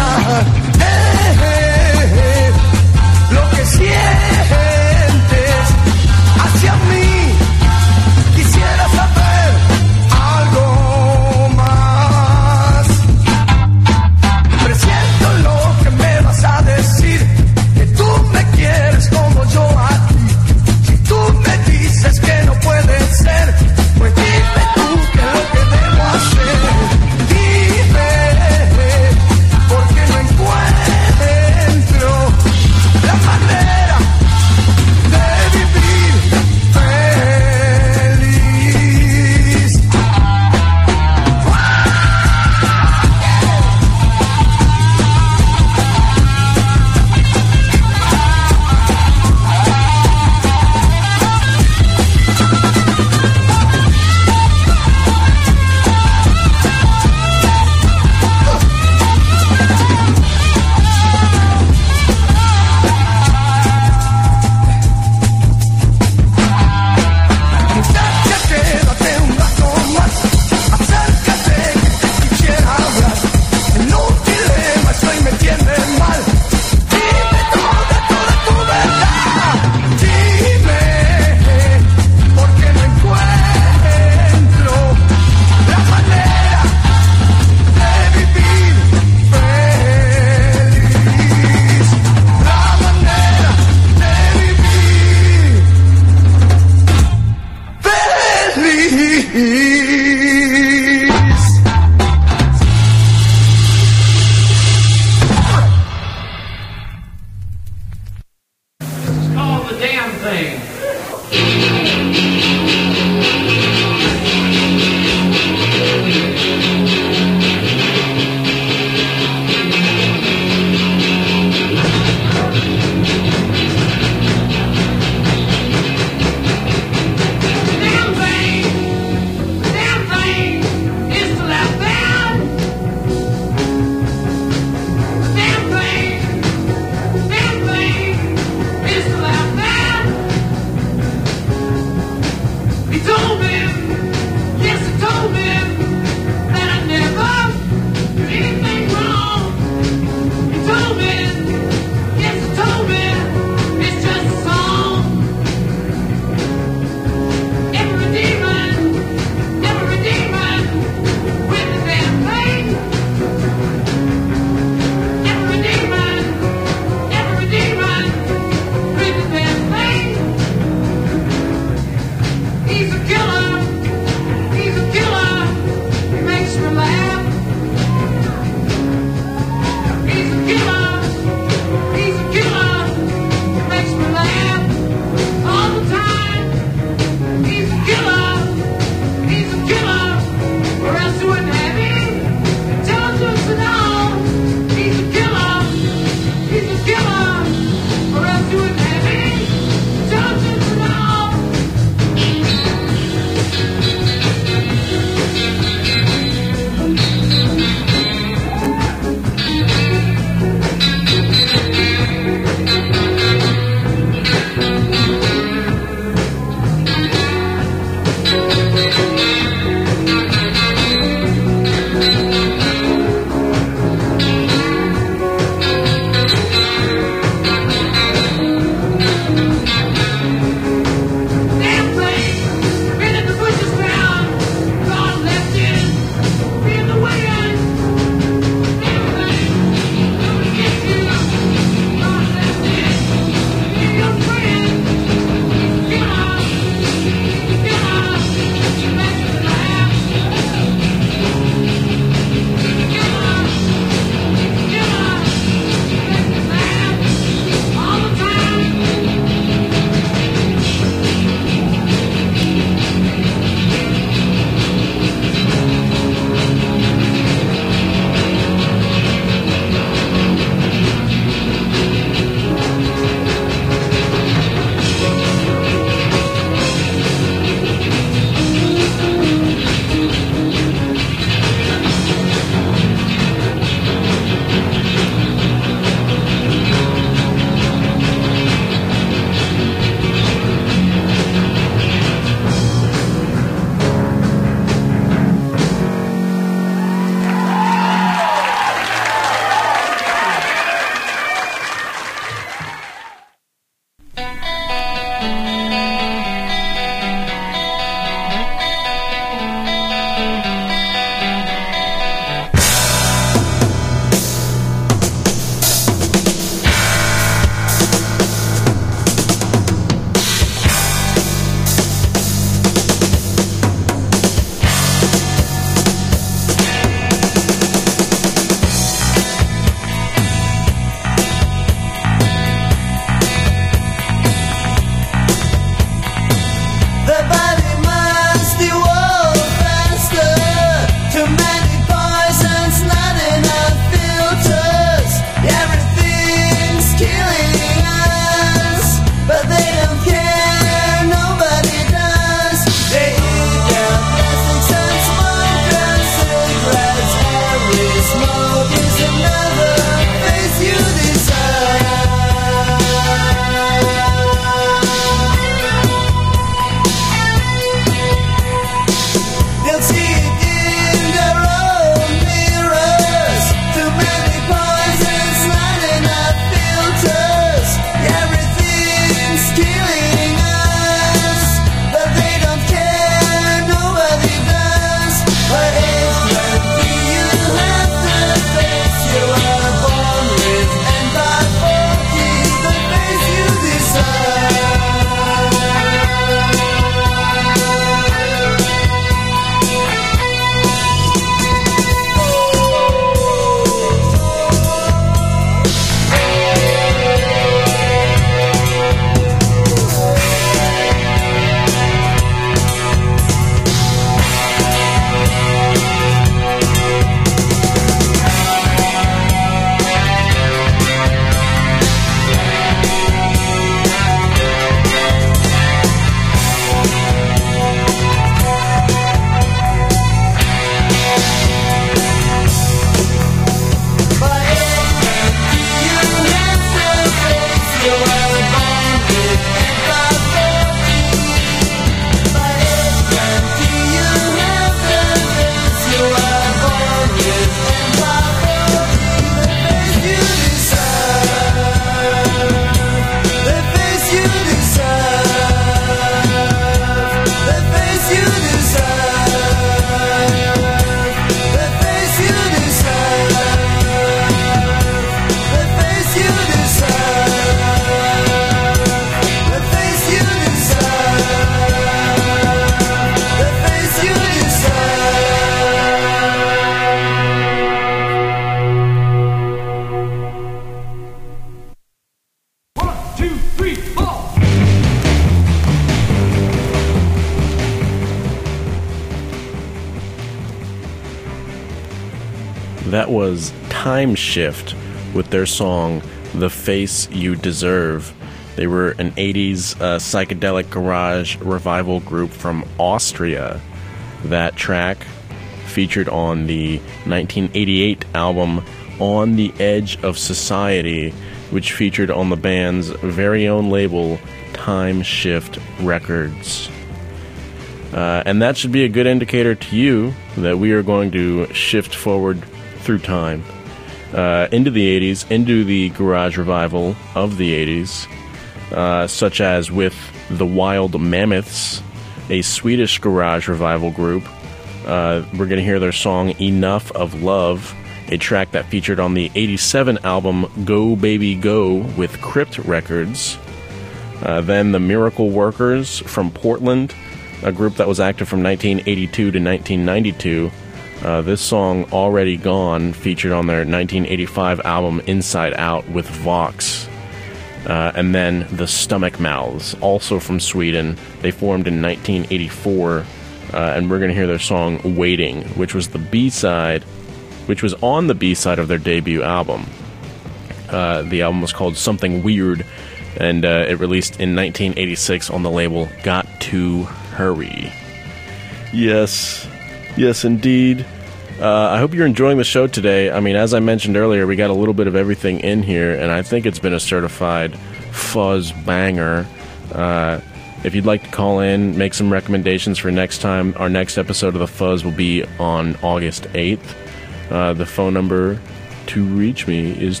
That was Time Shift with their song The Face You Deserve. They were an 80s psychedelic garage revival group from Austria. That track featured on the 1988 album On the Edge of Society, which featured on the band's very own label, Time Shift Records. And that should be a good indicator to you that we are going to shift forward through time into the 80s, into the garage revival of the 80s, such as with the Wild Mammoths, a Swedish garage revival group. We're going to hear their song Enough of Love, a track that featured on the 87 album Go Baby Go with Crypt Records. Then the Miracle Workers from Portland, a group that was active from 1982 to 1992. This song, Already Gone, featured on their 1985 album Inside Out with Vox. And then the Stomach Mouths, also from Sweden. They formed in 1984, and we're going to hear their song Waiting, which was the B-side, which was on the B-side of their debut album. The album was called Something Weird, and it released in 1986 on the label Got to Hurry. Yes, indeed. I hope you're enjoying the show today. I mean, as I mentioned earlier, we got a little bit of everything in here, and I think it's been a certified fuzz banger. If you'd like to call in, make some recommendations for next time, our next episode of The Fuzz will be on August 8th. The phone number to reach me is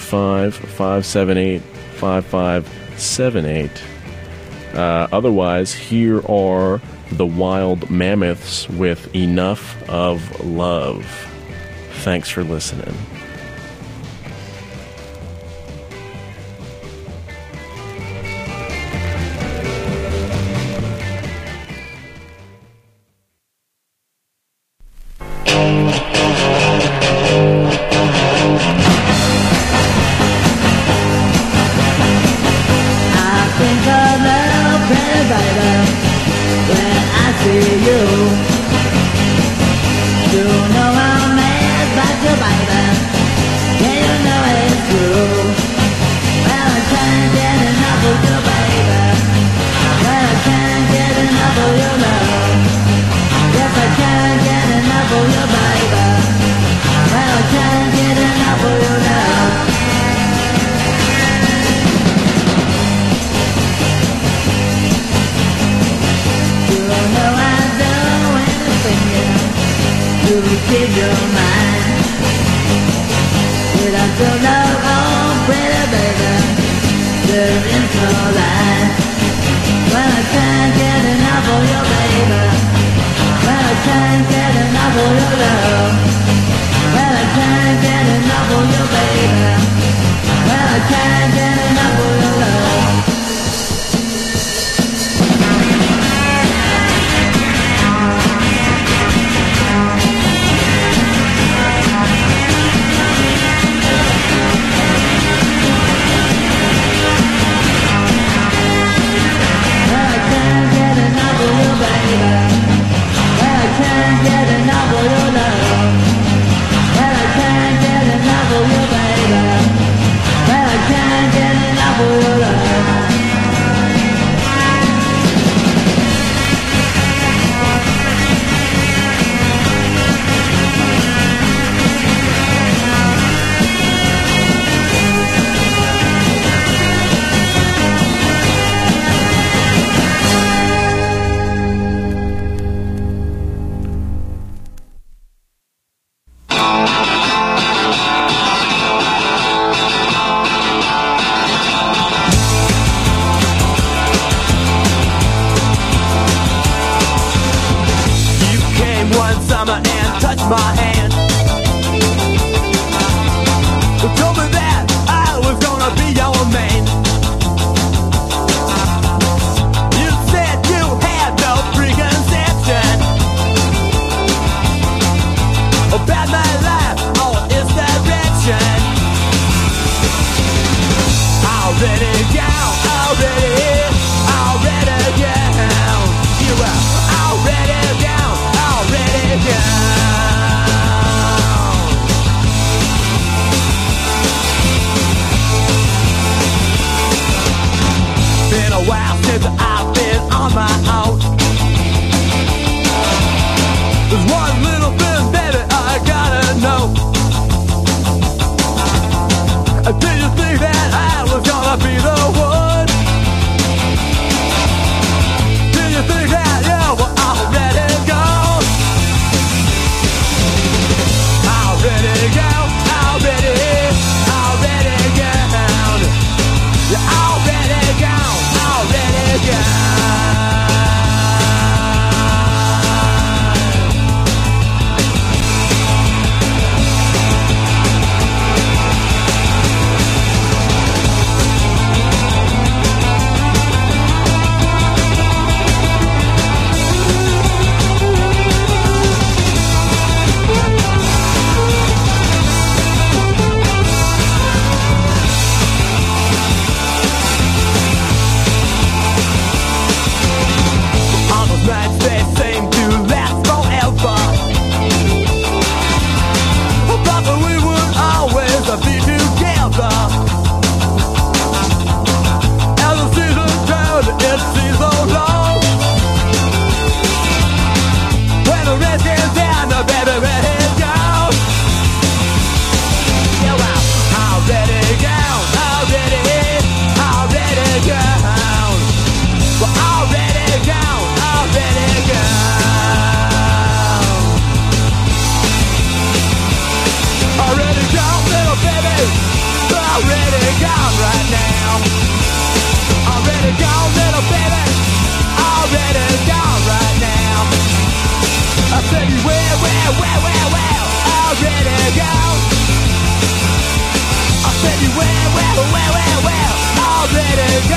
225-578-5578. Otherwise, here are the Wild Mammoths with Enough of Love. Thanks for listening.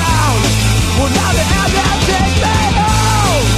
around. Well, now they have to take me home.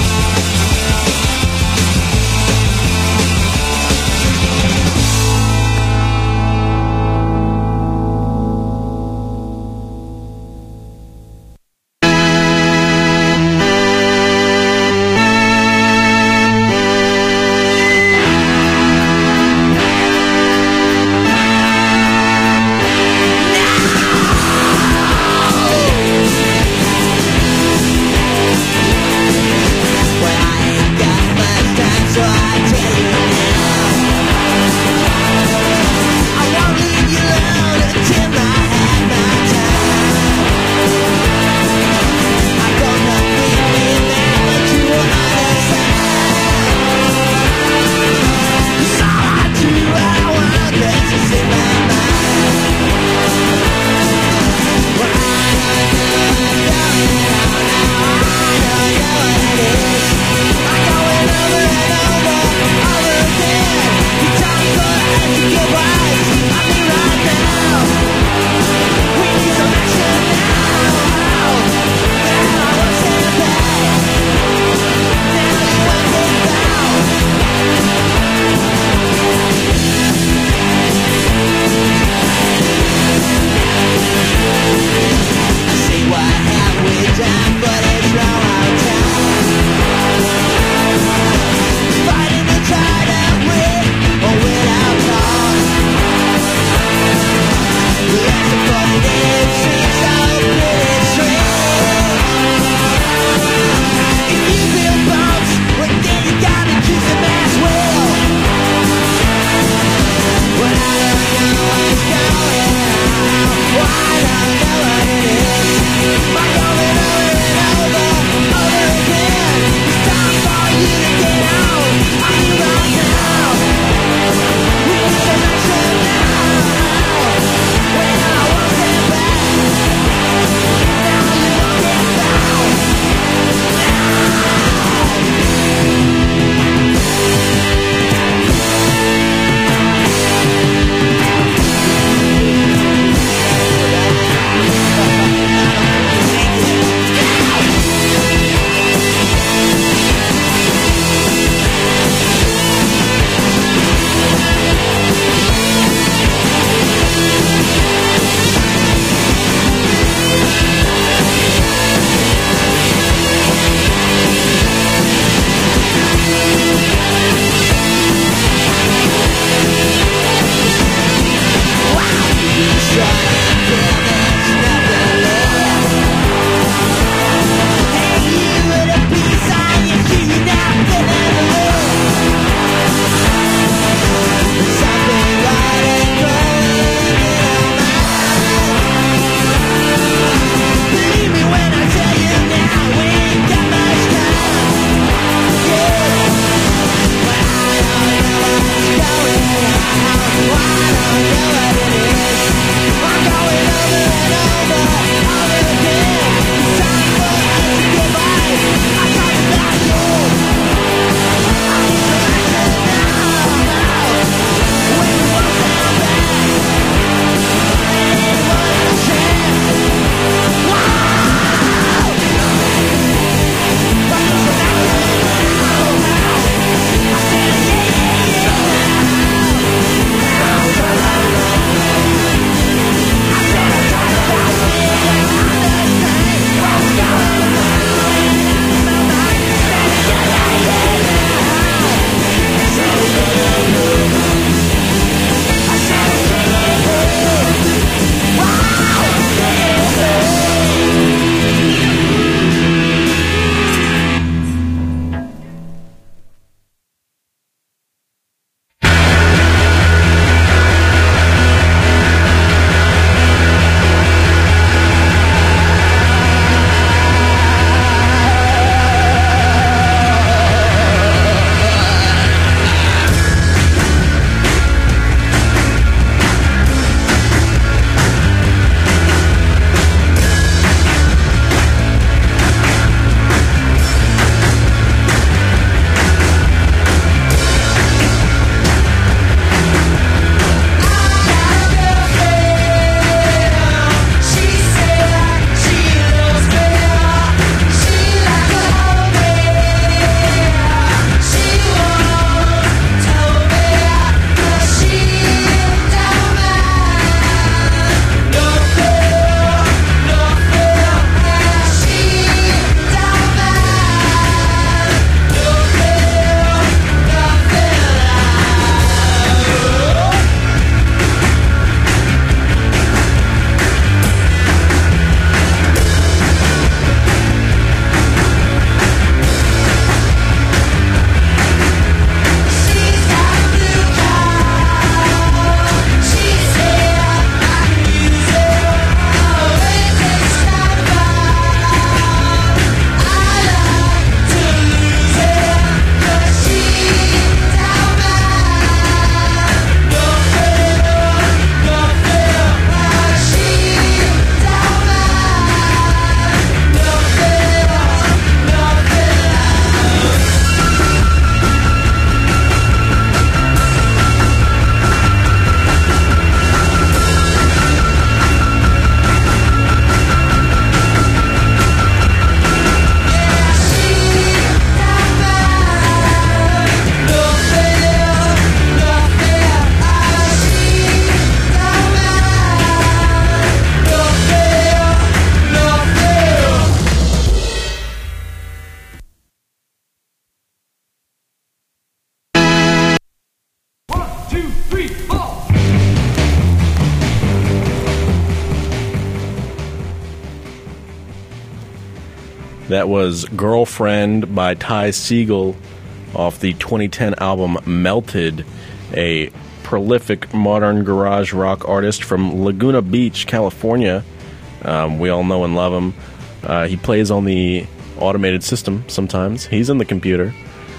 That was Girlfriend by Ty Segall off the 2010 album Melted, a prolific modern garage rock artist from Laguna Beach, California. We all know and love him. He plays on the automated system sometimes. He's in the computer.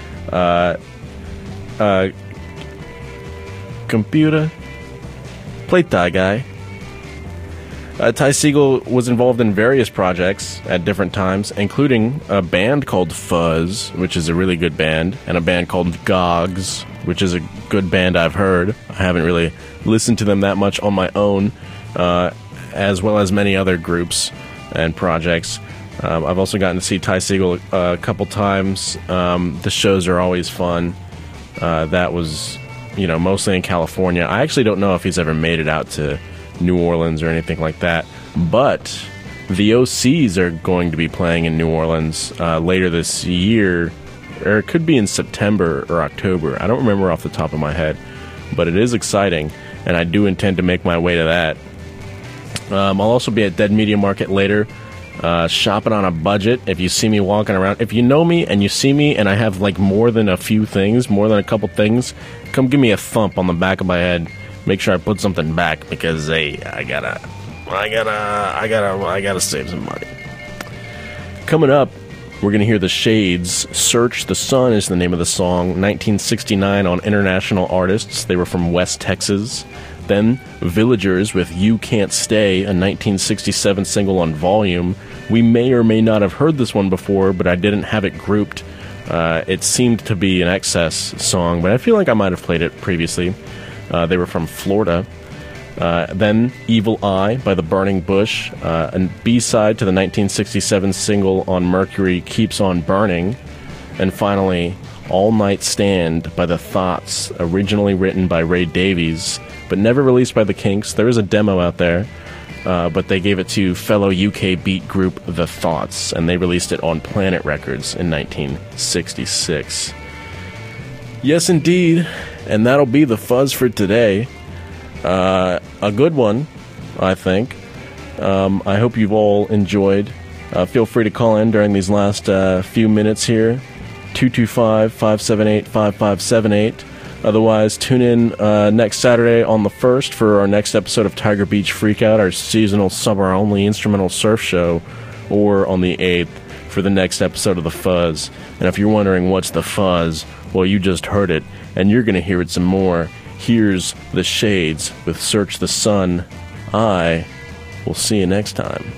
Computer? Play Thai guy. Ty Segall was involved in various projects at different times, including a band called Fuzz, which is a really good band, and a band called Gogs, which is a good band I've heard. I haven't really listened to them that much on my own, as well as many other groups and projects. I've also gotten to see Ty Segall a couple times. The shows are always fun. That was, mostly in California. I actually don't know if he's ever made it out to New Orleans or anything like that, but the OCs are going to be playing in New Orleans later this year, or it could be in September or October. I don't remember off the top of my head, but it is exciting, and I do intend to make my way to that. I'll also be at Dead Media Market later, shopping on a budget. If you see me walking around, if you know me and you see me and I have like more than a couple things, come give me a thump on the back of my head. Make sure I put something back, because hey, I gotta save some money. Coming up, we're gonna hear the Shades. Search the Sun is the name of the song. 1969 on International Artists. They were from West Texas. Then Villagers with You Can't Stay, a 1967 single on Volume. We may or may not have heard this one before, but I didn't have it grouped. It seemed to be an Excess song, but I feel like I might have played it previously. They were from Florida. Then Evil Eye by The Burning Bush, a B-side to the 1967 single on Mercury, Keeps on Burning. And finally, All Night Stand by The Thoughts, originally written by Ray Davies, but never released by the Kinks. There is a demo out there, but they gave it to fellow UK beat group The Thoughts, and they released it on Planet Records in 1966. Yes, indeed. And that'll be the fuzz for today. A good one, I think. I hope you've all enjoyed. Feel free to call in during these last few minutes here. 225-578-5578. Otherwise, tune in next Saturday on the 1st for our next episode of Tiger Beach Freakout, our seasonal summer-only instrumental surf show, or on the 8th for the next episode of The Fuzz. And if you're wondering what's The Fuzz, well, you just heard it, and you're going to hear it some more. Here's the Shades with Search the Sun. I will see you next time.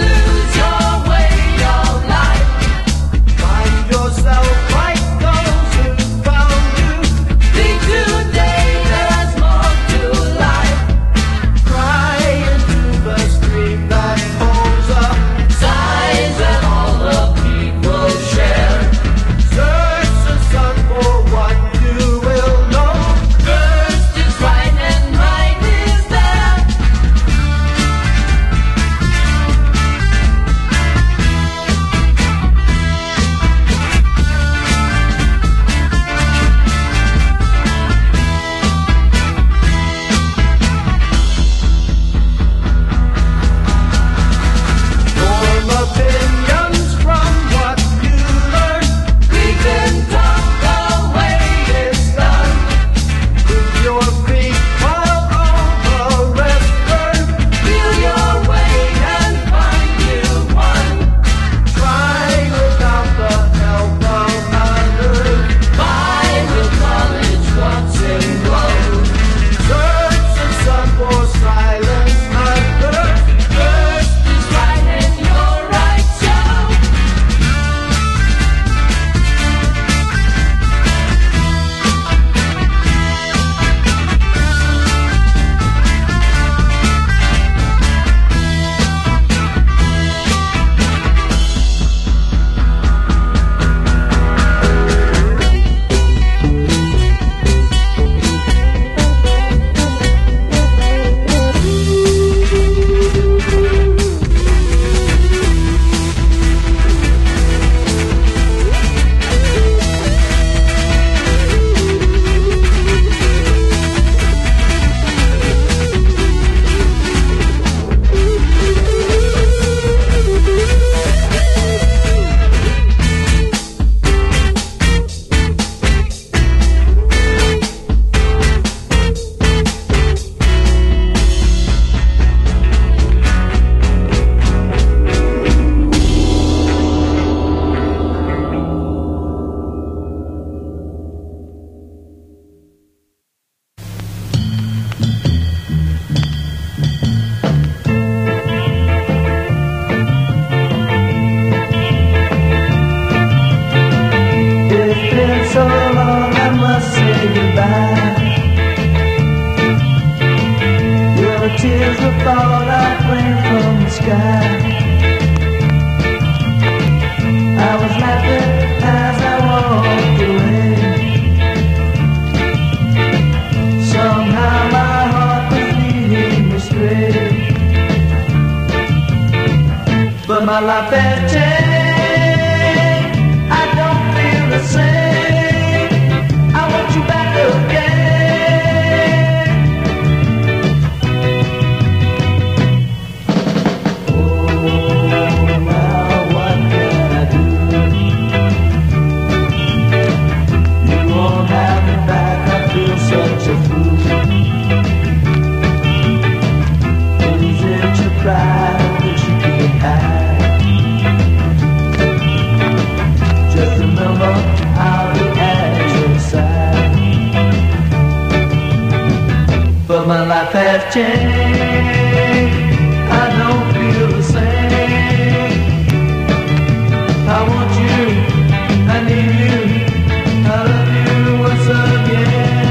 Yourself right goes tears that fall like rain from the sky. I was laughing as I walked away. Somehow my heart was leading me astray. But my life has changed. I don't feel the same. I want you back again. Such a fool. Is it your pride that you can't hide? Just remember I'll be at your side. But my life has changed. I don't feel the same. I want you, I need you, I love you once again.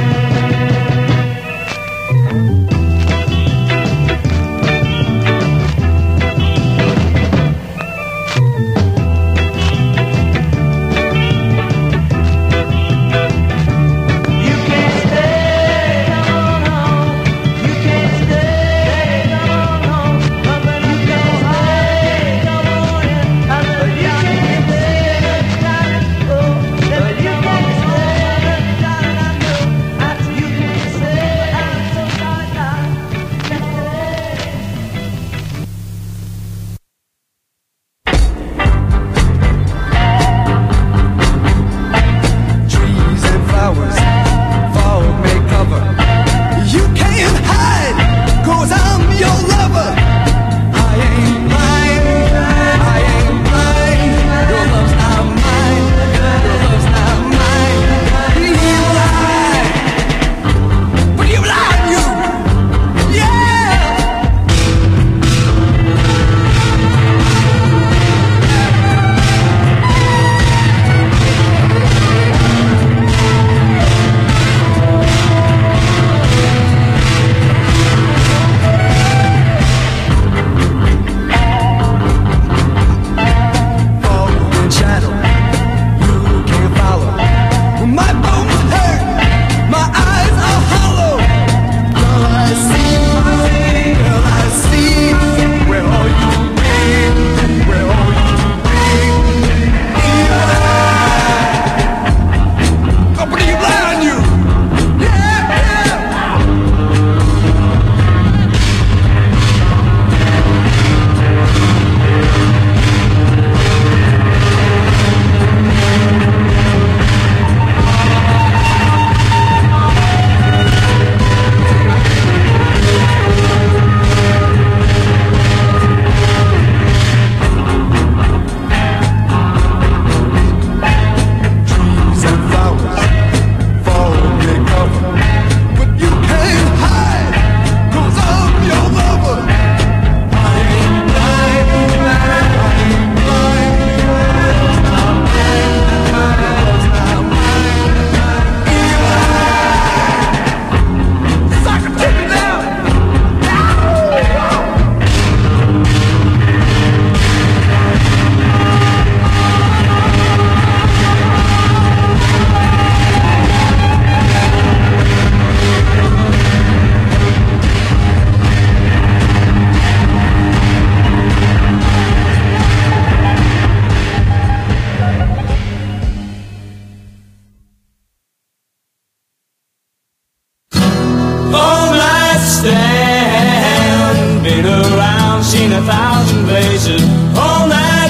Seen 1,000 places on that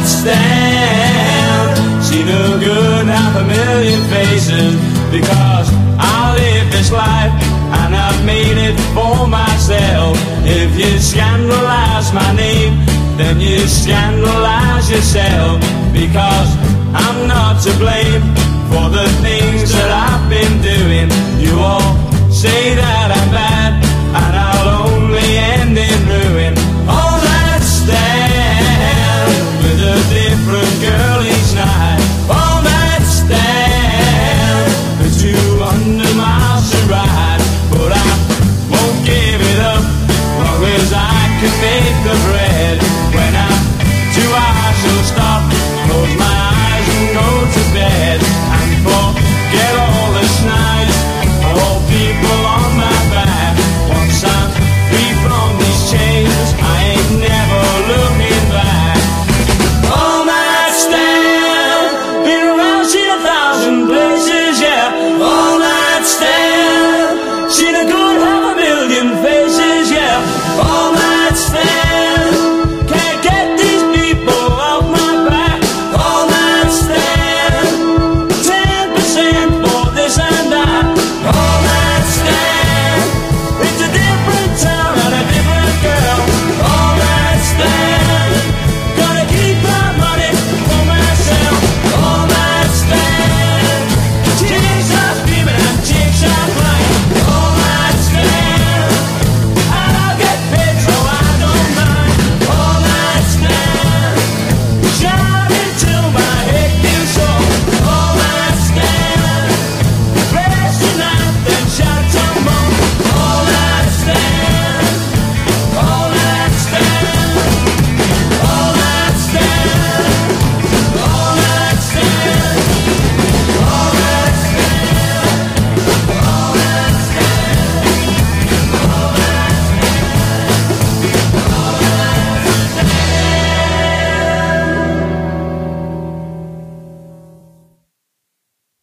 stand. Seen a good 500,000 faces. Because I live this life and I've made it for myself. If you scandalize my name, then you scandalize yourself. Because I'm not to blame for the things that I've been doing. You all say that